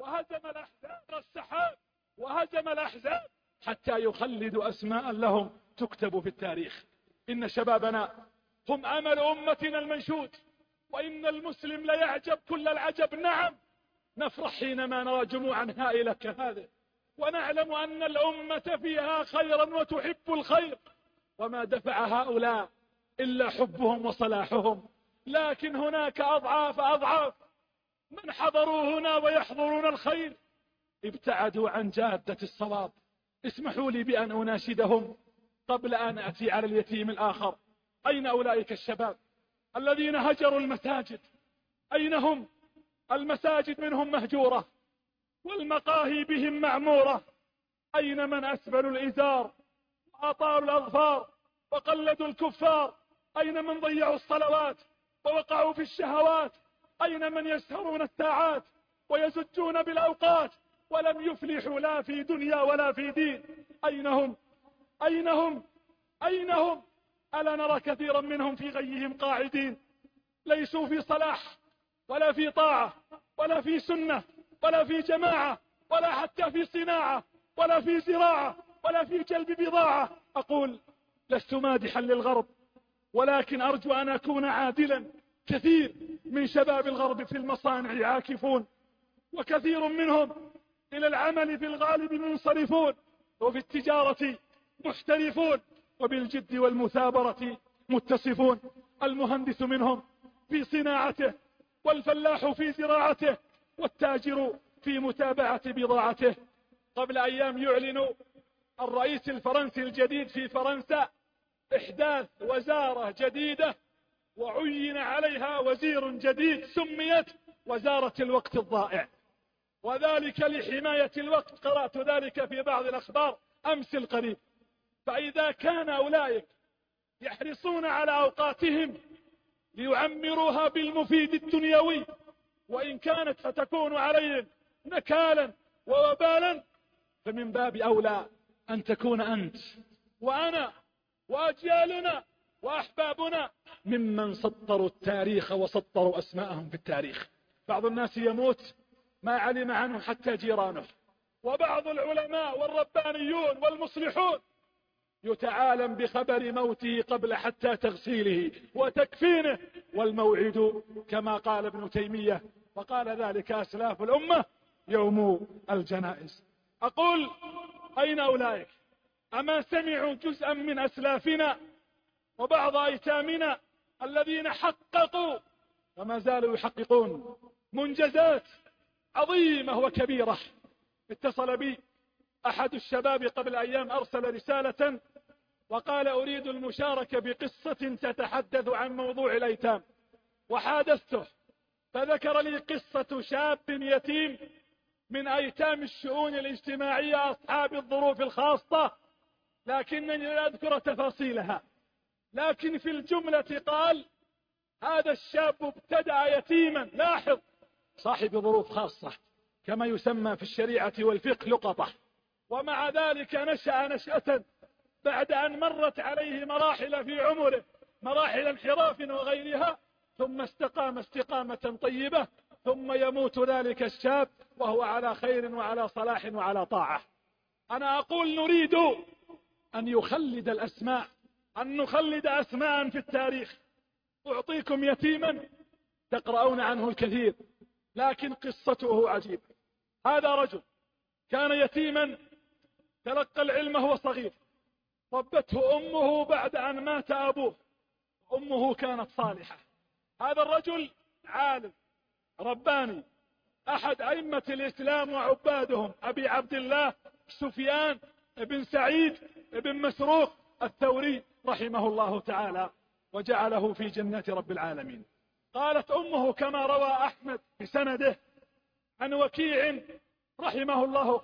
وهزم الأحزاب حتى يخلدوا أسماء لهم تكتب في التاريخ. إن شبابنا هم أمل أمتنا المنشود، وإن المسلم ليعجب كل العجب. نعم، نفرح حينما نرى جموعا هائلة كهذه، ونعلم أن الأمة فيها خيرا وتحب الخير، وما دفع هؤلاء إلا حبهم وصلاحهم. لكن هناك أضعاف من حضروا هنا ويحضرون الخير ابتعدوا عن جادة الصواب. اسمحوا لي بأن أناشدهم قبل أن أتي على اليتيم الآخر. أين أولئك الشباب الذين هجروا المساجد؟ أين هم؟ المساجد منهم مهجورة والمقاهي بهم معمورة. أين من أسبلوا الإزار وأطالوا الأظفار وقلدوا الكفار؟ أين من ضيعوا الصلوات ووقعوا في الشهوات؟ أين من يسهرون الساعات ويزجون بالأوقات ولم يفلحوا لا في دنيا ولا في دين؟ أين هم؟ ألا نرى كثيرا منهم في غيهم قاعدين، ليسوا في صلاح ولا في طاعة ولا في سنة ولا في جماعة ولا حتى في صناعة ولا في زراعة ولا في جلب بضاعة. أقول لست مادحا للغرب، ولكن أرجو أن أكون عادلا. كثير من شباب الغرب في المصانع عاكفون، وكثير منهم إلى العمل في الغالب منصرفون، وفي التجارة محترفون، وبالجد والمثابرة متصفون. المهندس منهم في صناعته، والفلاح في زراعته، والتاجر في متابعة بضاعته. قبل أيام يعلن الرئيس الفرنسي الجديد في فرنسا إحداث وزارة جديدة وعين عليها وزير جديد سميت وزارة الوقت الضائع، وذلك لحماية الوقت. قرأت ذلك في بعض الأخبار أمس القريب. فإذا كان أولئك يحرصون على أوقاتهم ليعمروها بالمفيد الدنيوي، وإن كانت فتكون عليهم نكالا ووبالا، فمن باب أولى أن تكون أنت وأنا وأجيالنا وأحبابنا ممن سطروا التاريخ وسطروا أسماءهم في التاريخ. بعض الناس يموت ما علم عنه حتى جيرانه، وبعض العلماء والربانيون والمصلحون يتعالم بخبر موته قبل حتى تغسيله وتكفينه، والموعد كما قال ابن تيمية وقال ذلك أسلاف الأمة يوم الجنائز. أقول أين أولئك؟ أما سمعوا جزءا من أسلافنا وبعض أيتامنا الذين حققوا وما زالوا يحققون منجزات عظيمة وكبيرة؟ اتصل بي أحد الشباب قبل أيام، أرسل رسالة وقال أريد المشاركة بقصة تتحدث عن موضوع الأيتام، وحادثته فذكر لي قصة شاب يتيم من أيتام الشؤون الاجتماعية أصحاب الظروف الخاصة، لكنني لا أذكر تفاصيلها، لكن في الجملة قال هذا الشاب ابتدأ يتيما، لاحظ، صاحب ظروف خاصة كما يسمى في الشريعة والفقه لقطة، ومع ذلك نشأ نشأة بعد أن مرت عليه مراحل في عمره، مراحل انحراف وغيرها، ثم استقام استقامة طيبة، ثم يموت ذلك الشاب وهو على خير وعلى صلاح وعلى طاعة. أنا أقول نريد أن يخلد الأسماء، أن نخلد أسماء في التاريخ. أعطيكم يتيما تقرؤون عنه الكثير، لكن قصته عجيبة. هذا رجل كان يتيما تلقى العلم وهو صغير، ربته أمه بعد أن مات أبوه، أمه كانت صالحة. هذا الرجل عالم رباني، أحد أئمة الإسلام وعبادهم أبي عبد الله سفيان بن سعيد بن مسروق الثوري رحمه الله تعالى وجعله في جنات رب العالمين. قالت أمه كما روى أحمد بسنده عن وكيع رحمه الله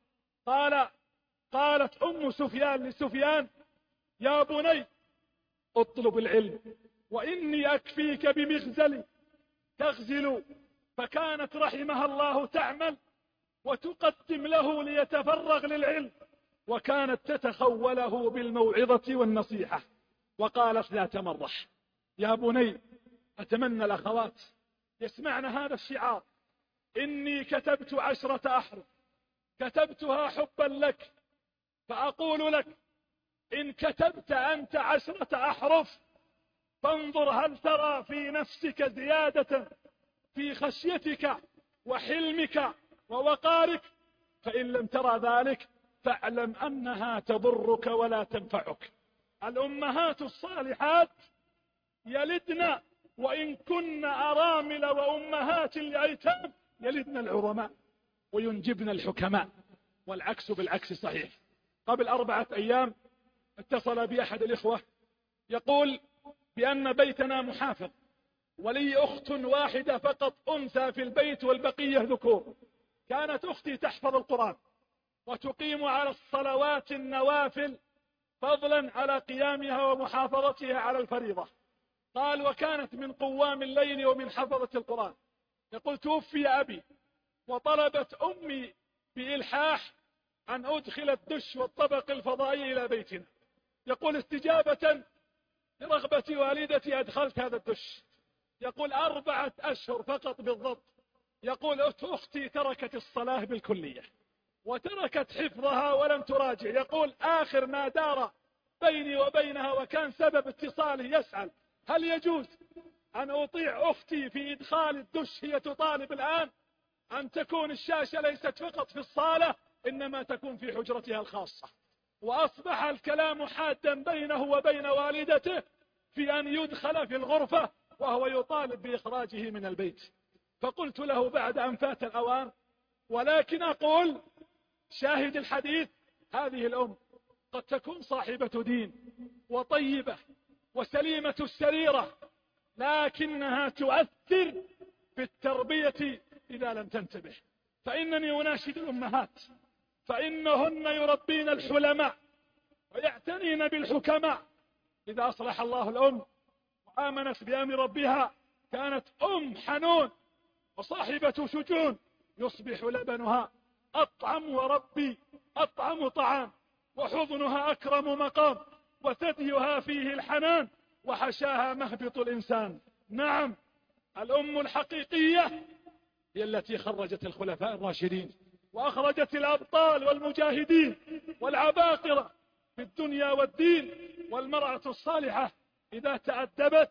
قالت أم سفيان لسفيان يا بني اطلب العلم وإني أكفيك بمغزلي تغزل، فكانت رحمها الله تعمل وتقدم له ليتفرغ للعلم، وكانت تتخوله بالموعظة والنصيحة. وقالت ذات مرة يا بني، أتمنى الأخوات يسمعن هذا الشعار، إني كتبت 10 أحرف كتبتها حبا لك، فأقول لك إن كتبت أنت 10 أحرف فانظر هل ترى في نفسك زيادة في خشيتك وحلمك ووقارك، فإن لم ترى ذلك فاعلم أنها تضرك ولا تنفعك. الأمهات الصالحات يلدن وإن كن أرامل، وأمهات الأيتام يلدن العظماء وينجبن الحكماء، والعكس بالعكس صحيح. قبل 4 أيام اتصل بأحد الإخوة يقول بأن بيتنا محافظ ولي أخت واحدة فقط أنثى في البيت والبقية ذكور. كانت أختي تحفظ القرآن وتقيم على الصلوات النوافل فضلا على قيامها ومحافظتها على الفريضة. قال وكانت من قوام الليل ومن حفظة القرآن. يقول توفي أبي وطلبت أمي بإلحاح أن أدخل الدش والطبق الفضائي إلى بيتنا. يقول استجابة لرغبة والدتي أدخلت هذا الدش. يقول 4 أشهر فقط بالضبط. يقول أختي تركت الصلاة بالكلية وتركت حفظها ولم تراجع. يقول آخر ما دار بيني وبينها وكان سبب اتصاله يسأل هل يجوز أن أطيع أختي في إدخال الدش، هي تطالب الآن أن تكون الشاشة ليست فقط في الصالة إنما تكون في حجرتها الخاصة. وأصبح الكلام حادا بينه وبين والدته في أن يدخل في الغرفة وهو يطالب بإخراجه من البيت. فقلت له بعد أن فات الأوان، ولكن أقول شاهد الحديث هذه الأم قد تكون صاحبة دين وطيبة وسليمة السريرة، لكنها تؤثر في التربية إذا لم تنتبه. فإنني أناشد الأمهات فإنهن يربين الحلماء ويعتنين بالحكماء. إذا أصلح الله الأم وآمنت بأمر ربها كانت أم حنون وصاحبة شجون، يصبح لبنها أطعم وربي أطعم طعام، وحضنها أكرم مقام، وثديها فيه الحنان، وحشاها مهبط الإنسان. نعم، الأم الحقيقية هي التي خرجت الخلفاء الراشدين وأخرجت الأبطال والمجاهدين والعباقرة في الدنيا والدين. والمرأة الصالحة إذا تأدبت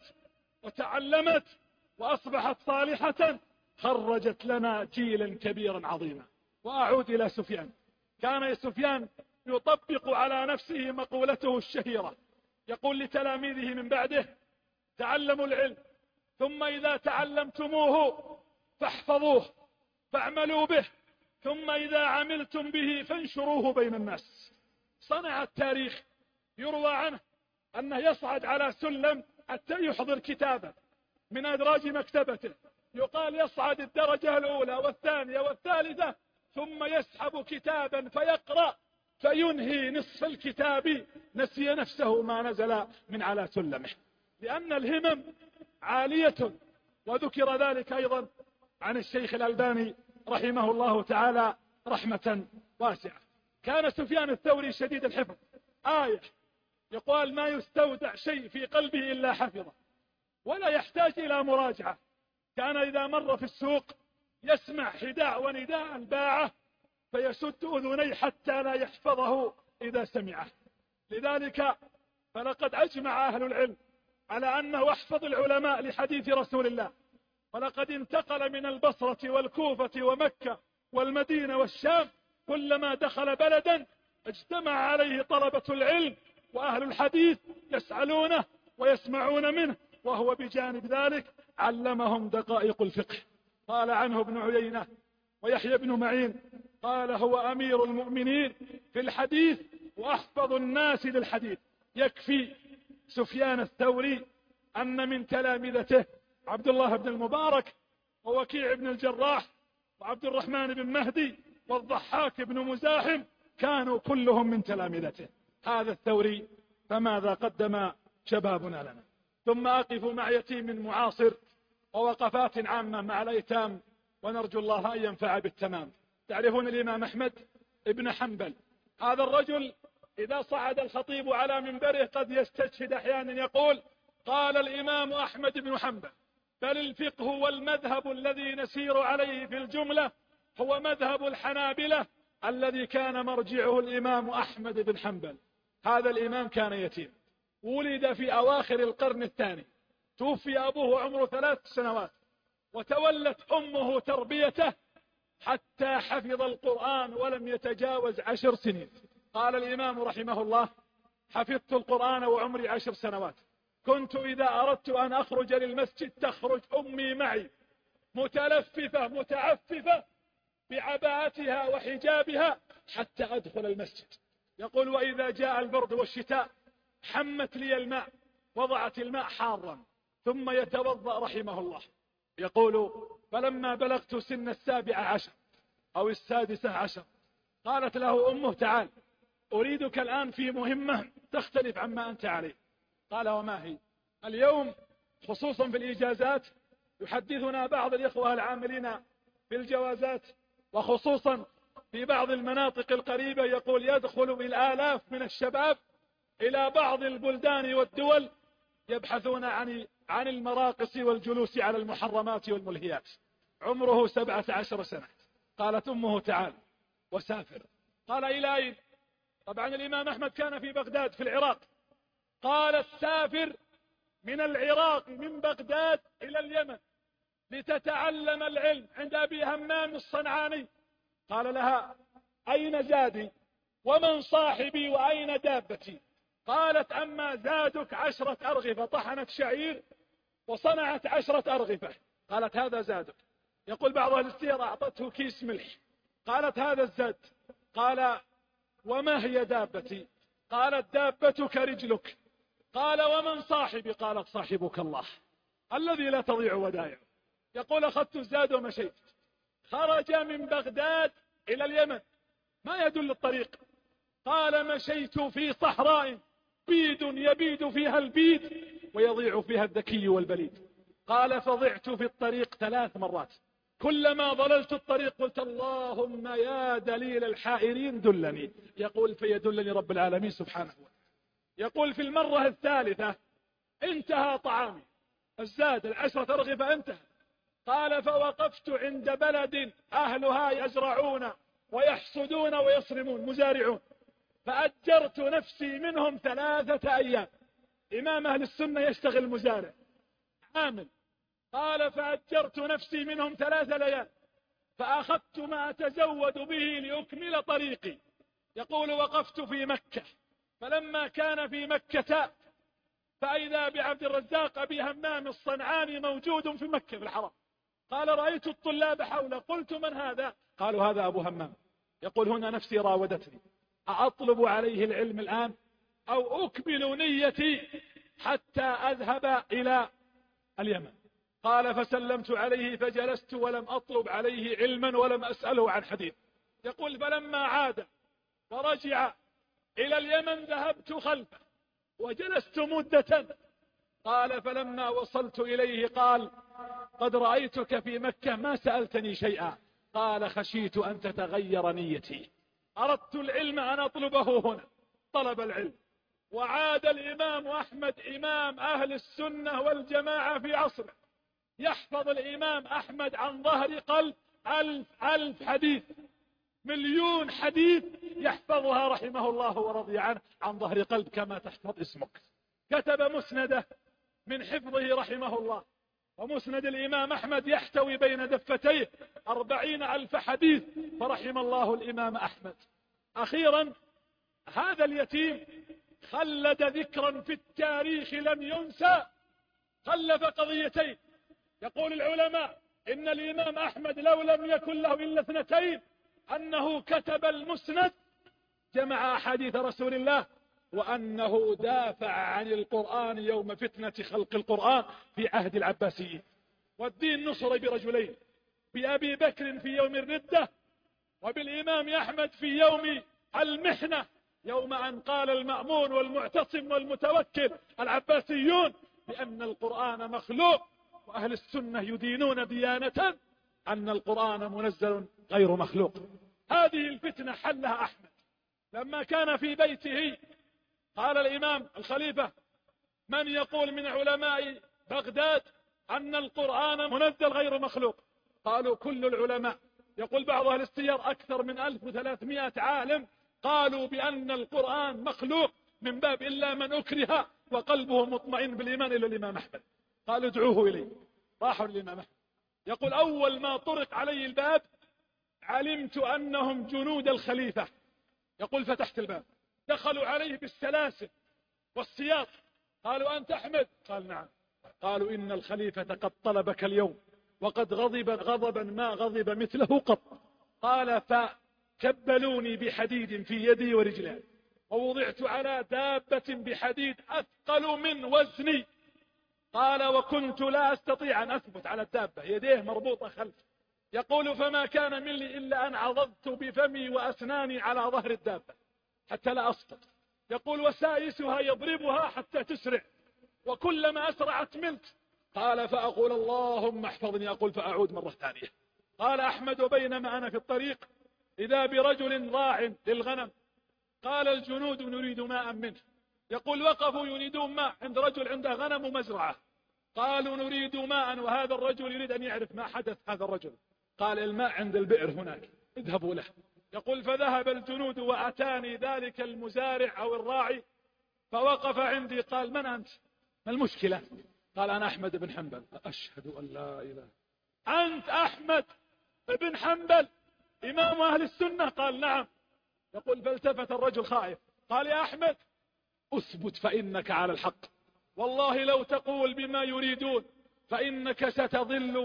وتعلمت وأصبحت صالحة خرجت لنا جيلا كبيرا عظيما. وأعود إلى سفيان. كان سفيان يطبق على نفسه مقولته الشهيرة، يقول لتلاميذه من بعده: تعلموا العلم، ثم إذا تعلمتموه فاحفظوه فاعملوا به، ثم إذا عملتم به فانشروه بين الناس. صنع التاريخ يروى عنه أنه يصعد على سلم حتى يحضر كتابا من أدراج مكتبته، يقال يصعد الدرجة الأولى والثانية والثالثة، ثم يسحب كتابا فيقرأ فينهي نصف الكتاب نسي نفسه ما نزل من على سلمه، لأن الهمم عالية. وذكر ذلك أيضا عن الشيخ الألباني رحمه الله تعالى رحمة واسعة. كان سفيان الثوري شديد الحفظ، آية يقال ما يستودع شيء في قلبه إلا حفظه ولا يحتاج إلى مراجعة. كان إذا مر في السوق يسمع حداء ونداء الباعة فيسد أذنيه حتى لا يحفظه إذا سمعه. لذلك فلقد أجمع أهل العلم على أنه أحفظ العلماء لحديث رسول الله، ولقد انتقل من البصرة والكوفة ومكة والمدينة والشام، كلما دخل بلدا اجتمع عليه طلبة العلم وأهل الحديث يسألونه ويسمعون منه، وهو بجانب ذلك علمهم دقائق الفقه. قال عنه ابن عيينة ويحيى بن معين قال: هو أمير المؤمنين في الحديث وأحفظ الناس للحديث. يكفي سفيان الثوري أن من تلامذته عبد الله بن المبارك ووكيع بن الجراح وعبد الرحمن بن مهدي والضحاك بن مزاحم كانوا كلهم من تلامذته. هذا الثوري فماذا قدم شبابنا لنا. ثم أقف مع يتيم معاصر ووقفات عامة مع الأيتام، ونرجو الله أن ينفع بالتمام. تعرفون الإمام أحمد ابن حنبل؟ هذا الرجل إذا صعد الخطيب على منبره قد يستشهد أحيانا يقول: قال الإمام أحمد بن حنبل. بل الفقه والمذهب الذي نسير عليه في الجملة هو مذهب الحنابلة الذي كان مرجعه الإمام أحمد بن حنبل. هذا الإمام كان يتيم، ولد في أواخر القرن الثاني، توفي أبوه عمره 3 سنوات، وتولت أمه تربيته حتى حفظ القرآن ولم يتجاوز 10 سنين. قال الإمام رحمه الله: حفظت القرآن وعمري 10 سنوات، كنت إذا أردت أن أخرج للمسجد تخرج أمي معي متلففة متعففة بعباءتها وحجابها حتى أدخل المسجد. يقول: وإذا جاء البرد والشتاء حمت لي الماء، وضعت الماء حارا ثم يتوضأ رحمه الله. يقول: فلما بلغت سن 17 أو 16 قالت له أمه: تعال أريدك الآن في مهمة تختلف عما أنت عليه. قال: وما هي؟ اليوم خصوصا في الإجازات يحدثنا بعض الإخوة العاملين في الجوازات، وخصوصا في بعض المناطق القريبة، يقول: يدخل بالآلاف من الشباب إلى بعض البلدان والدول يبحثون عن المراقص والجلوس على المحرمات والملهيات. عمره 17 سنة. قالت أمه: تعال وسافر. قال: إلى أين؟ طبعا الإمام أحمد كان في بغداد في العراق. قالت: سافر من العراق من بغداد إلى اليمن لتتعلم العلم عند أبي همام الصنعاني. قال لها: أين زادي ومن صاحبي وأين دابتي؟ قالت: أما زادك 10 أرغفة طحنت شعير وصنعت 10 أرغفة. قالت: هذا زادك. يقول بعض أهل السير: أعطته كيس ملح. قالت: هذا الزاد. قال: وما هي دابتي؟ قالت: دابتك رجلك. قال: ومن صاحبي؟ قالت: صاحبك الله الذي لا تضيع ودائعه. يقول: أخذت الزاد ومشيت. خرج من بغداد إلى اليمن، ما يدل الطريق. قال: مشيت في صحراء بيد يبيد فيها البيد ويضيع فيها الذكي والبليد. قال: فضعت في الطريق 3 مرات، كلما ضللت الطريق قلت: اللهم يا دليل الحائرين دلني. يقول: فيدلني رب العالمين سبحانه وتعالى. يقول: في المرة الثالثة انتهى طعامي، الزاد 10 أرغفة انتهى. قال: فوقفت عند بلد أهلها يزرعون ويحصدون ويصرمون، مزارعون. فأجرت نفسي منهم 3 أيام. إمام أهل السنة يشتغل مزارع عامل، قال فأجرت نفسي منهم 3 ليال، فأخذت ما أتزود به لأكمل طريقي. يقول وقفت في مكة، فلما كان في مكة فإذا بعبد الرزاق أبي همام الصنعاني موجود في مكة في الحرم. قال رأيت الطلاب حوله، قلت من هذا؟ قالوا هذا أبو همام. يقول هنا نفسي راودتني، أطلب عليه العلم الآن أو أكمل نيتي حتى أذهب إلى اليمن. قال فسلمت عليه فجلست ولم أطلب عليه علما ولم أسأله عن حديث. يقول فلما عاد ورجع إلى اليمن ذهبت خلفه وجلست مدة. قال فلما وصلت إليه قال قد رأيتك في مكة ما سألتني شيئا. قال خشيت أن تتغير نيتي، أردت العلم أن أطلبه هنا. طلب العلم وعاد الإمام أحمد إمام أهل السنة والجماعة في عصره، يحفظ الإمام أحمد عن ظهر قلب 1000 حديث، 1,000,000 حديث يحفظها رحمه الله ورضي عنه عن ظهر قلب كما تحفظ اسمك. كتب مسنده من حفظه رحمه الله، ومسند الإمام أحمد يحتوي بين دفتيه 40,000 حديث، فرحم الله الإمام أحمد. أخيرا هذا اليتيم خلد ذكرا في التاريخ لم ينسى، خلف قضيتين. يقول العلماء إن الإمام أحمد لو لم يكن له إلا 2، أنه كتب المسند جمع أحاديث رسول الله، وأنه دافع عن القرآن يوم فتنة خلق القرآن في عهد العباسيين. والدين نصر برجلين، بأبي بكر في يوم الردة، وبالإمام أحمد في يوم المحنة، يوم أن قال المأمون والمعتصم والمتوكل العباسيون بأن القرآن مخلوق، وأهل السنة يدينون ديانة أن القرآن منزل غير مخلوق. هذه الفتنة حلها أحمد لما كان في بيته. قال الإمام الخليفة من يقول من علماء بغداد أن القرآن منزل غير مخلوق؟ قالوا كل العلماء. يقول بعض أهل السير أكثر من 1300 عالم قالوا بأن القرآن مخلوق، من باب إلا من أكره وقلبه مطمئن بالإيمان إلى الإمام أحمد. قالوا ادعوه إليه، راحوا للإمام أحمد. يقول أول ما طرق علي الباب علمت أنهم جنود الخليفة. يقول فتحت الباب، دخلوا عليه بالسلاسل والسياط. قالوا أنت أحمد؟ قال نعم. قالوا إن الخليفة قد طلبك اليوم وقد غضب غضبا ما غضب مثله قط. قال فكبلوني بحديد في يدي ورجلي، ووضعت على دابة بحديد أثقل من وزني. قال وكنت لا أستطيع أن أثبت على الدابة، يديه مربوطة خلف. يقول فما كان مني إلا أن عضضت بفمي وأسناني على ظهر الدابة حتى لا أسقط. يقول وسائسها يضربها حتى تسرع، وكلما أسرعت ملت. قال فأقول اللهم احفظني، أقول فأعود مرة ثانية. قال أحمد وبينما أنا في الطريق إذا برجل راع للغنم. قال الجنود نريد ماء منه. يقول وقفوا يريدون ماء عند رجل عنده غنم ومزرعة. قالوا نريد ماء، وهذا الرجل يريد أن يعرف ما حدث هذا الرجل. قال الماء عند البئر هناك، اذهبوا له. يقول فذهب الجنود وأتاني ذلك المزارع أو الراعي فوقف عندي. قال من أنت؟ ما المشكلة؟ قال أنا أحمد بن حنبل. أشهد أن لا إله. أنت أحمد بن حنبل إمام أهل السنة؟ قال نعم. يقول فالتفت الرجل خائف. قال يا أحمد أثبت فإنك على الحق، والله لو تقول بما يريدون فإنك ستضل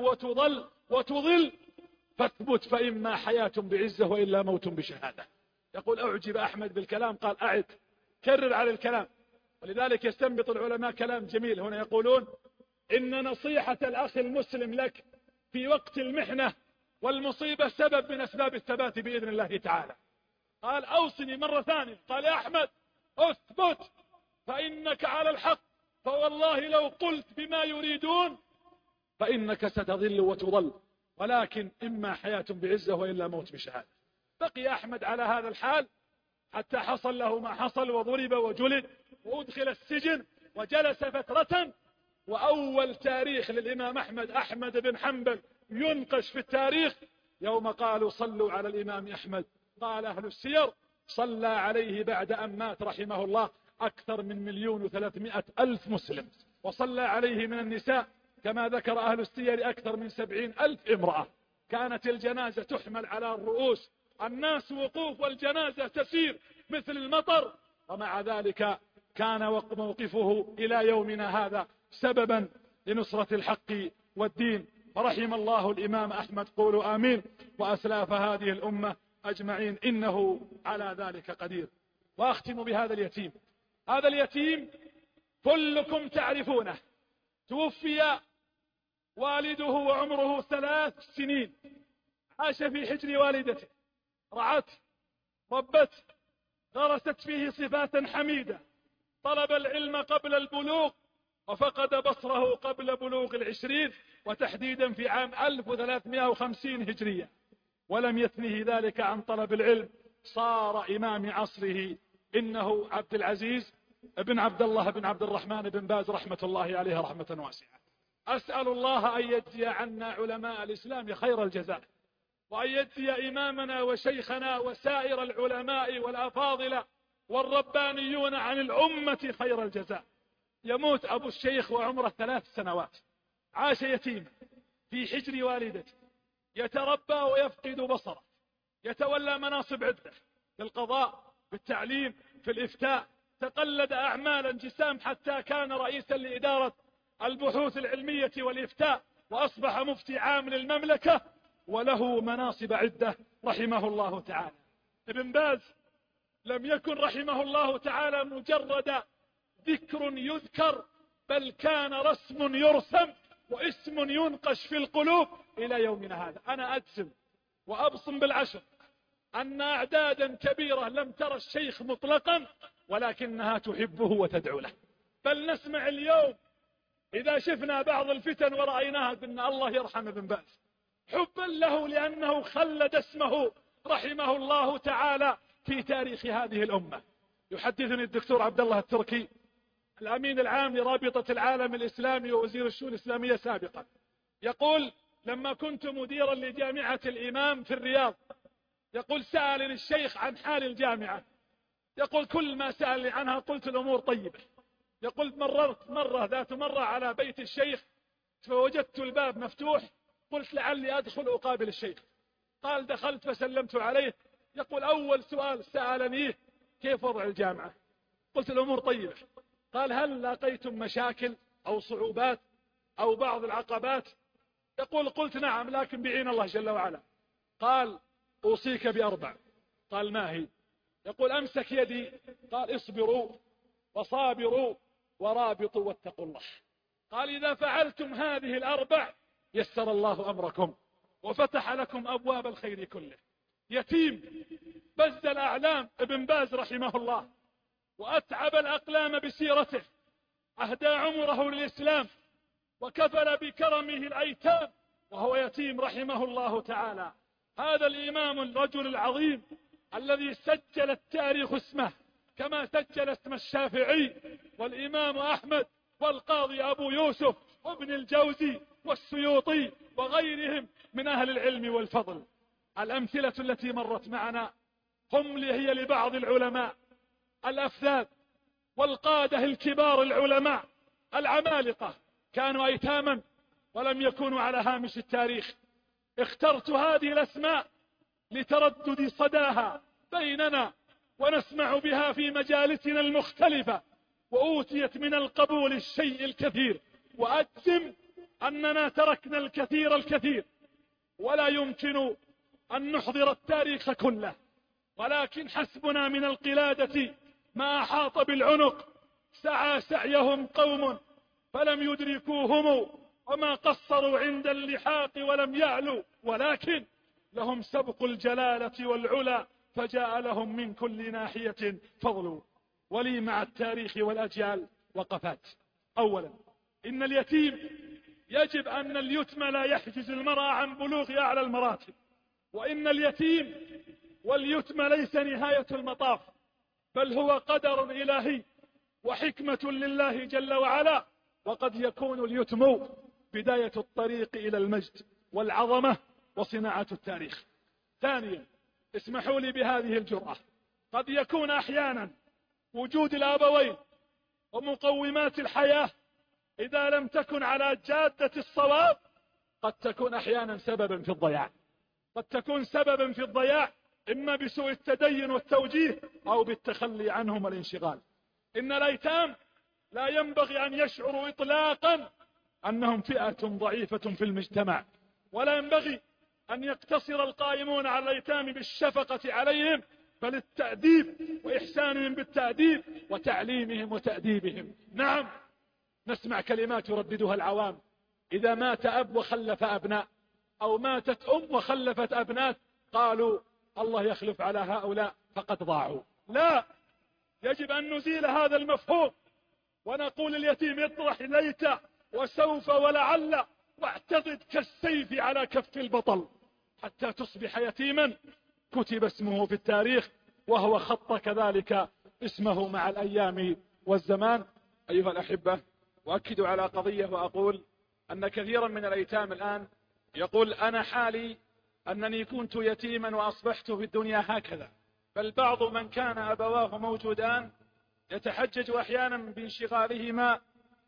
وتضل، فاثبت فإما حياة بعزة وإلا موت بشهادة. يقول أعجب أحمد بالكلام. قال أعد، كرر على الكلام. ولذلك يستنبط العلماء كلام جميل هنا، يقولون إن نصيحة الأخ المسلم لك في وقت المحنة والمصيبة سبب من أسباب الثبات بإذن الله تعالى. قال أوصني مرة ثانية. قال يا أحمد أثبت فإنك على الحق، فوالله لو قلت بما يريدون فإنك ستضل وتضل، ولكن إما حياة بعزة وإلا موت بشهادة. بقي أحمد على هذا الحال حتى حصل له ما حصل، وضرب وجلد وأدخل السجن وجلس فترة. وأول تاريخ للإمام أحمد بن حنبل ينقش في التاريخ يوم قالوا صلوا على الإمام أحمد. قال أهل السير صلى عليه بعد أن مات رحمه الله أكثر من 1,300,000 مسلم، وصلى عليه من النساء كما ذكر أهل السير أكثر من 70,000 امرأة. كانت الجنازة تحمل على الرؤوس، الناس وقوف والجنازة تسير مثل المطر، ومع ذلك كان موقفه إلى يومنا هذا سببا لنصرة الحق والدين. فرحم الله الإمام أحمد، قولوا آمين، وأسلاف هذه الأمة أجمعين، إنه على ذلك قدير. وأختم بهذا اليتيم. هذا اليتيم كلكم تعرفونه، توفي والده وعمره 3 سنين، عاش في حجر والدته، رعته، ربته، غرست فيه صفات حميدة، طلب العلم قبل البلوغ، وفقد بصره قبل بلوغ 20، وتحديدا في عام 1350 هجرية، ولم يثنه ذلك عن طلب العلم. صار إمام عصره، إنه عبد العزيز بن عبد الله بن عبد الرحمن بن باز رحمة الله عليه رحمة واسعة. أسأل الله أن يجزي عنا علماء الإسلام خير الجزاء، وأن يجزي إمامنا وشيخنا وسائر العلماء والأفاضل والربانيون عن الأمة خير الجزاء. يموت أبو الشيخ وعمره 3 سنوات، عاش يتيما في حجر والدته، يتربى ويفقد بصره، يتولى مناصب عدة في القضاء، في التعليم، في الإفتاء، تقلد أعمال جسام حتى كان رئيسا لإدارة البحوث العلمية والإفتاء، وأصبح مفتي عام للمملكة، وله مناصب عدة رحمه الله تعالى. ابن باز لم يكن رحمه الله تعالى مجرد ذكر يذكر، بل كان رسم يرسم واسم ينقش في القلوب إلى يومنا هذا. أنا أجزم وأبصم بالعشر أن أعدادا كبيرة لم ترى الشيخ مطلقا، ولكنها تحبه وتدعو له. بل نسمع اليوم إذا شفنا بعض الفتن ورأيناها قلنا الله يرحم ابن باز، حبا له لأنه خلد اسمه رحمه الله تعالى في تاريخ هذه الأمة. يحدثني الدكتور عبد الله التركي، الأمين العام لرابطة العالم الإسلامي ووزير الشؤون الإسلامية سابقا، يقول لما كنت مديرا لجامعة الإمام في الرياض، يقول سألني الشيخ عن حال الجامعة، يقول كل ما سألني عنها قلت الأمور طيبة. يقول مررت ذات مرة على بيت الشيخ فوجدت الباب مفتوح، قلت لعلي أدخل أقابل الشيخ. قال دخلت فسلمت عليه، يقول أول سؤال سألني كيف وضع الجامعة؟ قلت الأمور طيبة. قال هل لقيتم مشاكل أو صعوبات أو بعض العقبات؟ يقول قلت نعم لكن بعين الله جل وعلا. قال أوصيك ب4. قال ما هي؟ يقول أمسك يدي، قال اصبروا وصابروا ورابطوا واتقوا الله. قال إذا فعلتم هذه ال4 يسر الله أمركم وفتح لكم أبواب الخير كله. يتيم بز الأعلام ابن باز رحمه الله، وأتعب الأقلام بسيرته، أهدى عمره للإسلام، وكفل بكرمه الأيتام وهو يتيم رحمه الله تعالى. هذا الإمام الرجل العظيم الذي سجل التاريخ اسمه كما سجل اسم الشافعي والإمام أحمد والقاضي أبو يوسف وابن الجوزي والسيوطي وغيرهم من أهل العلم والفضل. الأمثلة التي مرت معنا هي لبعض العلماء الأفذاذ والقادة الكبار العلماء العمالقة، كانوا أيتاما ولم يكونوا على هامش التاريخ. اخترت هذه الأسماء لتردد صداها بيننا ونسمع بها في مجالسنا المختلفة، وأوتيت من القبول الشيء الكثير، وأجزم أننا تركنا الكثير ولا يمكن أن نحضر التاريخ كله، ولكن حسبنا من القلادة ما أحاط بالعنق. سعى سعيهم قوم فلم يدركوهم، وما قصروا عند اللحاق ولم يعلوا، ولكن لهم سبق الجلالة والعلا، فجاء لهم من كل ناحية فضل. ولي مع التاريخ والأجيال وقفات. أولا إن اليتيم يجب أن اليتم لا يحجز المرأة عن بلوغ أعلى المراتب، وإن اليتيم واليتم ليس نهاية المطاف، بل هو قدر إلهي وحكمة لله جل وعلا، وقد يكون اليتم بداية الطريق إلى المجد والعظمة وصناعة التاريخ. ثانيا اسمحوا لي بهذه الجرأة قد يكون أحيانا وجود الآبوين ومقومات الحياة إذا لم تكن على جادة الصواب قد تكون أحيانا سببا في الضياع، قد تكون سببا في الضياع إما بسوء التدين والتوجيه أو بالتخلي عنهم والانشغال. إن الأيتام لا ينبغي أن يشعروا إطلاقا أنهم فئة ضعيفة في المجتمع، ولا ينبغي أن يقتصر القائمون على الأيتام بالشفقة عليهم، بل التأديب وإحسانهم بالتأديب وتعليمهم وتأديبهم. نعم، نسمع كلمات يرددها العوام: إذا مات أب وخلف أبناء، أو ماتت أم وخلفت أبناء، قالوا الله يخلف على هؤلاء فقد ضاعوا. لا، يجب أن نزيل هذا المفهوم ونقول اليتيم يطرح ليت وسوف ولعل، واعتضد كالسيف على كف البطل حتى تصبح يتيما كتب اسمه في التاريخ، وهو خط كذلك اسمه مع الأيام والزمان. أيها الأحبة، وأكد على قضية وأقول أن كثيرا من الأيتام الآن يقول أنا حالي أنني كنت يتيما وأصبحت في الدنيا هكذا. بل بعض من كان أبواه موجودان يتحجج أحيانا بانشغالهما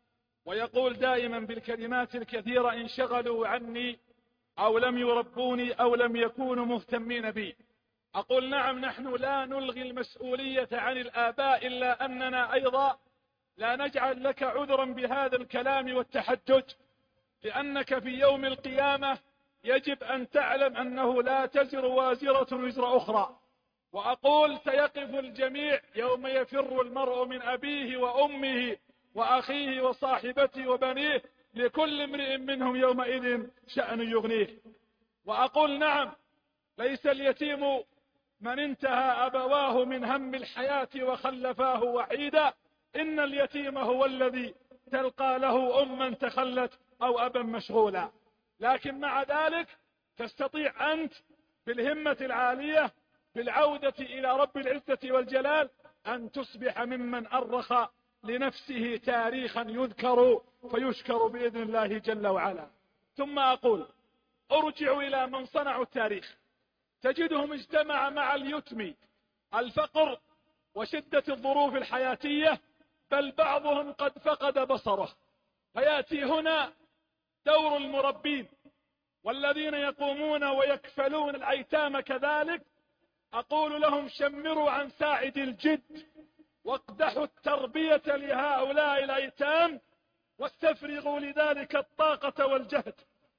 ويقول دائما بالكلمات الكثيرة: انشغلوا عني أو لم يربوني أو لم يكونوا مهتمين بي. أقول نعم، نحن لا نلغي المسؤولية عن الآباء، إلا أننا أيضا لا نجعل لك عذرا بهذا الكلام والتحجج، لأنك في يوم القيامة يجب أن تعلم أنه لا تزر وازرة وزر أخرى. وأقول سيقف الجميع يوم يفر المرء من أبيه وأمه وأخيه وصاحبته وبنيه، لكل امرئ منهم يومئذ شأن يغنيه. وأقول نعم، ليس اليتيم من انتهى أبواه من هم الحياة وخلفاه وحيدا، إن اليتيم هو الذي تلقى له أما تخلت أو أبا مشغولا. لكن مع ذلك تستطيع أنت بالهمة العالية بالعودة إلى رب العزة والجلال أن تصبح ممن أرخ لنفسه تاريخا يذكر فيشكر بإذن الله جل وعلا. ثم أقول ارجع إلى من صنعوا التاريخ، تجدهم اجتمع مع اليتم الفقر وشدة الظروف الحياتية، بل بعضهم قد فقد بصره. فيأتي هنا دور المربين والذين يقومون ويكفلون الأيتام كذلك. أقول لهم شمروا عن ساعد الجد واقدحوا التربية لهؤلاء الأيتام، واستفرغوا لذلك الطاقة والجهد.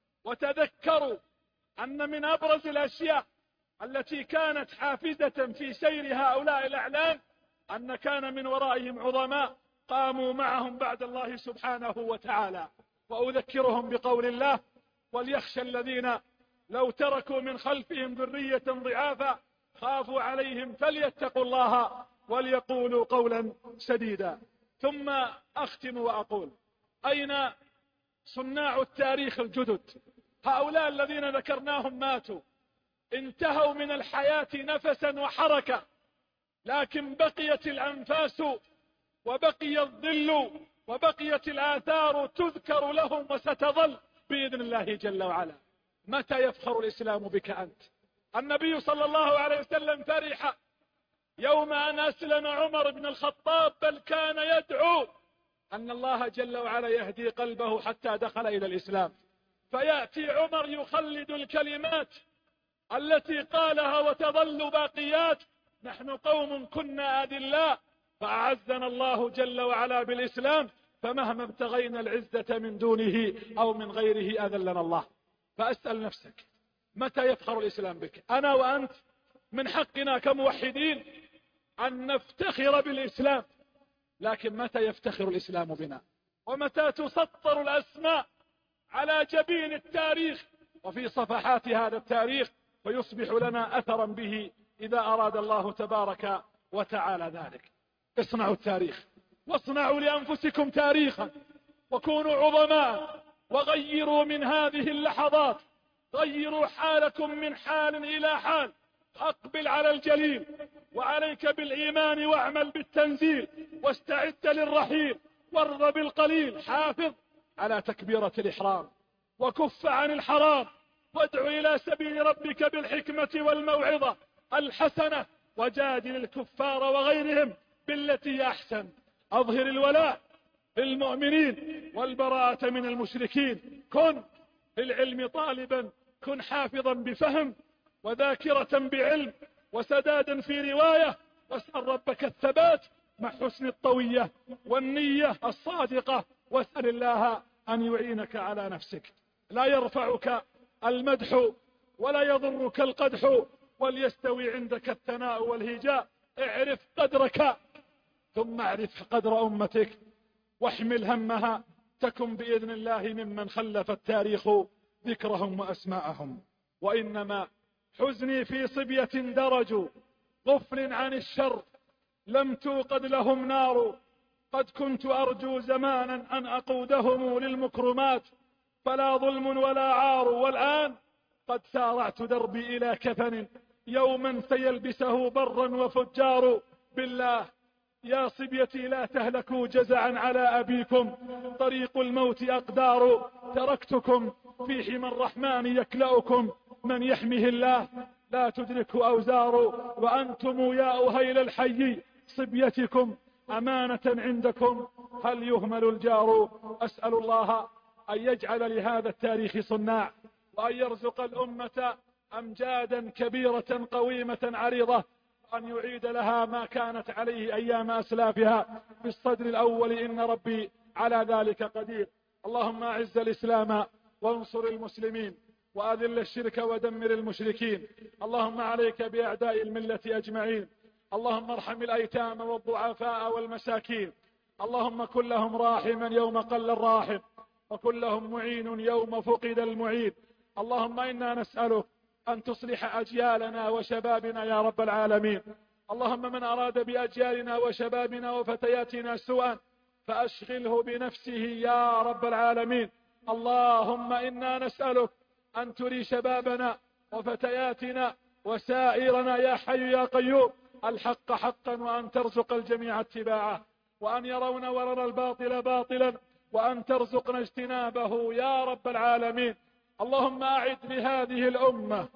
وتذكروا أن من أبرز الأشياء التي كانت حافزة في سير هؤلاء الأعلام أن كان من ورائهم عظماء قاموا معهم بعد الله سبحانه وتعالى. وأذكرهم بقول الله: وليخشى الذين لو تركوا من خلفهم ذرية ضعافا خافوا عليهم فليتقوا الله وليقولوا قولا سديدا. ثم أختم وأقول: أين صناع التاريخ الجدد؟ هؤلاء الذين ذكرناهم ماتوا، انتهوا من الحياة نفسا وحركة، لكن بقيت الأنفاس وبقي الظل وبقيت الآثار تذكر لهم وستظل بإذن الله جل وعلا. متى يفخر الإسلام بك أنت؟ النبي صلى الله عليه وسلم فرح يوم أن أسلم عمر بن الخطاب، بل كان يدعو أن الله جل وعلا يهدي قلبه حتى دخل إلى الإسلام. فيأتي عمر يخلد الكلمات التي قالها وتظل باقيات: نحن قوم كنا أذلاء فأعزنا الله جل وعلا بالإسلام، فمهما ابتغينا العزة من دونه أو من غيره أذلنا الله. فأسأل نفسك: متى يفخر الإسلام بك؟ أنا وأنت من حقنا كموحدين أن نفتخر بالإسلام، لكن متى يفتخر الإسلام بنا؟ ومتى تسطر الأسماء على جبين التاريخ وفي صفحات هذا التاريخ فيصبح لنا أثرا به إذا أراد الله تبارك وتعالى ذلك. اصنعوا التاريخ واصنعوا لأنفسكم تاريخا وكونوا عظماء، وغيروا من هذه اللحظات، غيروا حالكم من حال إلى حال. أقبل على الجليل وعليك بالإيمان واعمل بالتنزيل، واستعد للرحيل وارض بالقليل. حافظ على تكبيرة الإحرام وكف عن الحرام، وادع إلى سبيل ربك بالحكمة والموعظة الحسنة، وجادل الكفار وغيرهم بالتي هي أحسن. أظهر الولاء للمؤمنين والبراءة من المشركين. كن للعلم طالبا، كن حافظا بفهم وذاكرة بعلم وسدادا في رواية، واسأل ربك الثبات مع حسن الطوية والنية الصادقة، واسأل الله أن يعينك على نفسك. لا يرفعك المدح ولا يضرك القدح، وليستوي عندك الثناء والهجاء. اعرف قدرك ثم اعرف قدر أمتك واحمل همها، تكن بإذن الله ممن خلف التاريخ ذكرهم وأسماءهم. وإنما حزني في صبية درجوا غفل عن الشر لم توقد لهم نار، قد كنت أرجو زمانا أن أقودهم للمكرمات، فلا ظلم ولا عار. والآن قد سارعت دربي إلى كفن يوما سيلبسه برا وفجار. بالله يا صبيتي لا تهلكوا جزعا على أبيكم، طريق الموت أقدار. تركتكم في حمى الرحمن يكلأكم، من يحمه الله لا تدرك أوزار. وأنتم يا أهيل الحي صبيتكم أمانة عندكم، هل يهمل الجار. أسأل الله أن يجعل لهذا التاريخ صناع، وأن يرزق الأمة أمجادا كبيرة قويمة عريضة، أن يعيد لها ما كانت عليه أيام أسلافها في الصدر الأول، إن ربي على ذلك قدير. اللهم أعز الإسلام وانصر المسلمين، وأذل الشرك ودمر المشركين. اللهم عليك بأعداء الملة أجمعين. اللهم ارحم الأيتام والضعفاء والمساكين. اللهم كن لهم راحما يوم قل الراحم، وكن لهم معين يوم فقد المعين. اللهم إنا نسألك أن تصلح أجيالنا وشبابنا يا رب العالمين. اللهم من أراد بأجيالنا وشبابنا وفتياتنا سوءا فأشغله بنفسه يا رب العالمين. اللهم إنا نسألك أن تري شبابنا وفتياتنا وسائرنا يا حي يا قيوم الحق حقا، وأن ترزق الجميع اتباعه، وأن يرون ورنا الباطل باطلا، وأن ترزقنا اجتنابه يا رب العالمين. اللهم أعد لهذه الأمة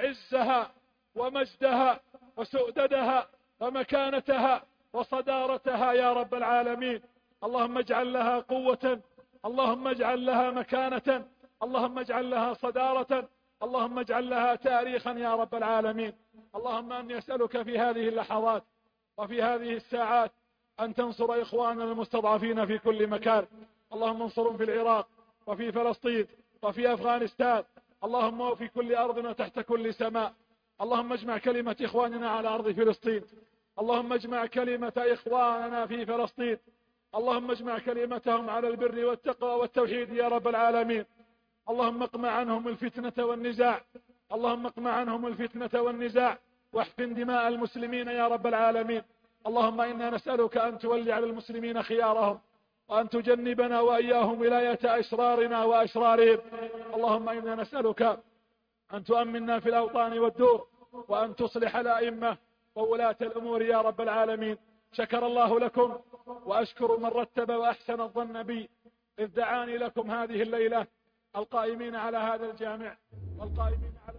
عزها ومجدها وسؤددها ومكانتها وصدارتها يا رب العالمين. اللهم اجعل لها قوة، اللهم اجعل لها مكانة، اللهم اجعل لها صدارة، اللهم اجعل لها تاريخا يا رب العالمين. اللهم أني أسألك في هذه اللحظات وفي هذه الساعات أن تنصر إخواننا المستضعفين في كل مكان. اللهم انصرهم في العراق وفي فلسطين وفي أفغانستان، اللهم وفي كل أرض وتحت كل سماء. اللهم اجمع كلمة إخواننا على أرض فلسطين، اللهم اجمع كلمة إخواننا في فلسطين، اللهم اجمع كلمتهم على البر والتقوى والتوحيد يا رب العالمين. اللهم اقمع عنهم الفتنة والنزاع، اللهم اقمع عنهم الفتنة والنزاع، واحقن دماء المسلمين يا رب العالمين. اللهم إنا نسألك أن تولي على المسلمين خيارهم، وأن تجنبنا وإياهم ولاية أشرارنا وأشرارهم. اللهم إنا نسألك أن تؤمننا في الأوطان والدور، وأن تصلح الأئمة وولاة الأمور يا رب العالمين. شكر الله لكم، وأشكر من رتب وأحسن الظن بي إذ دعاني لكم هذه الليلة، القائمين على هذا الجامع والقائمين على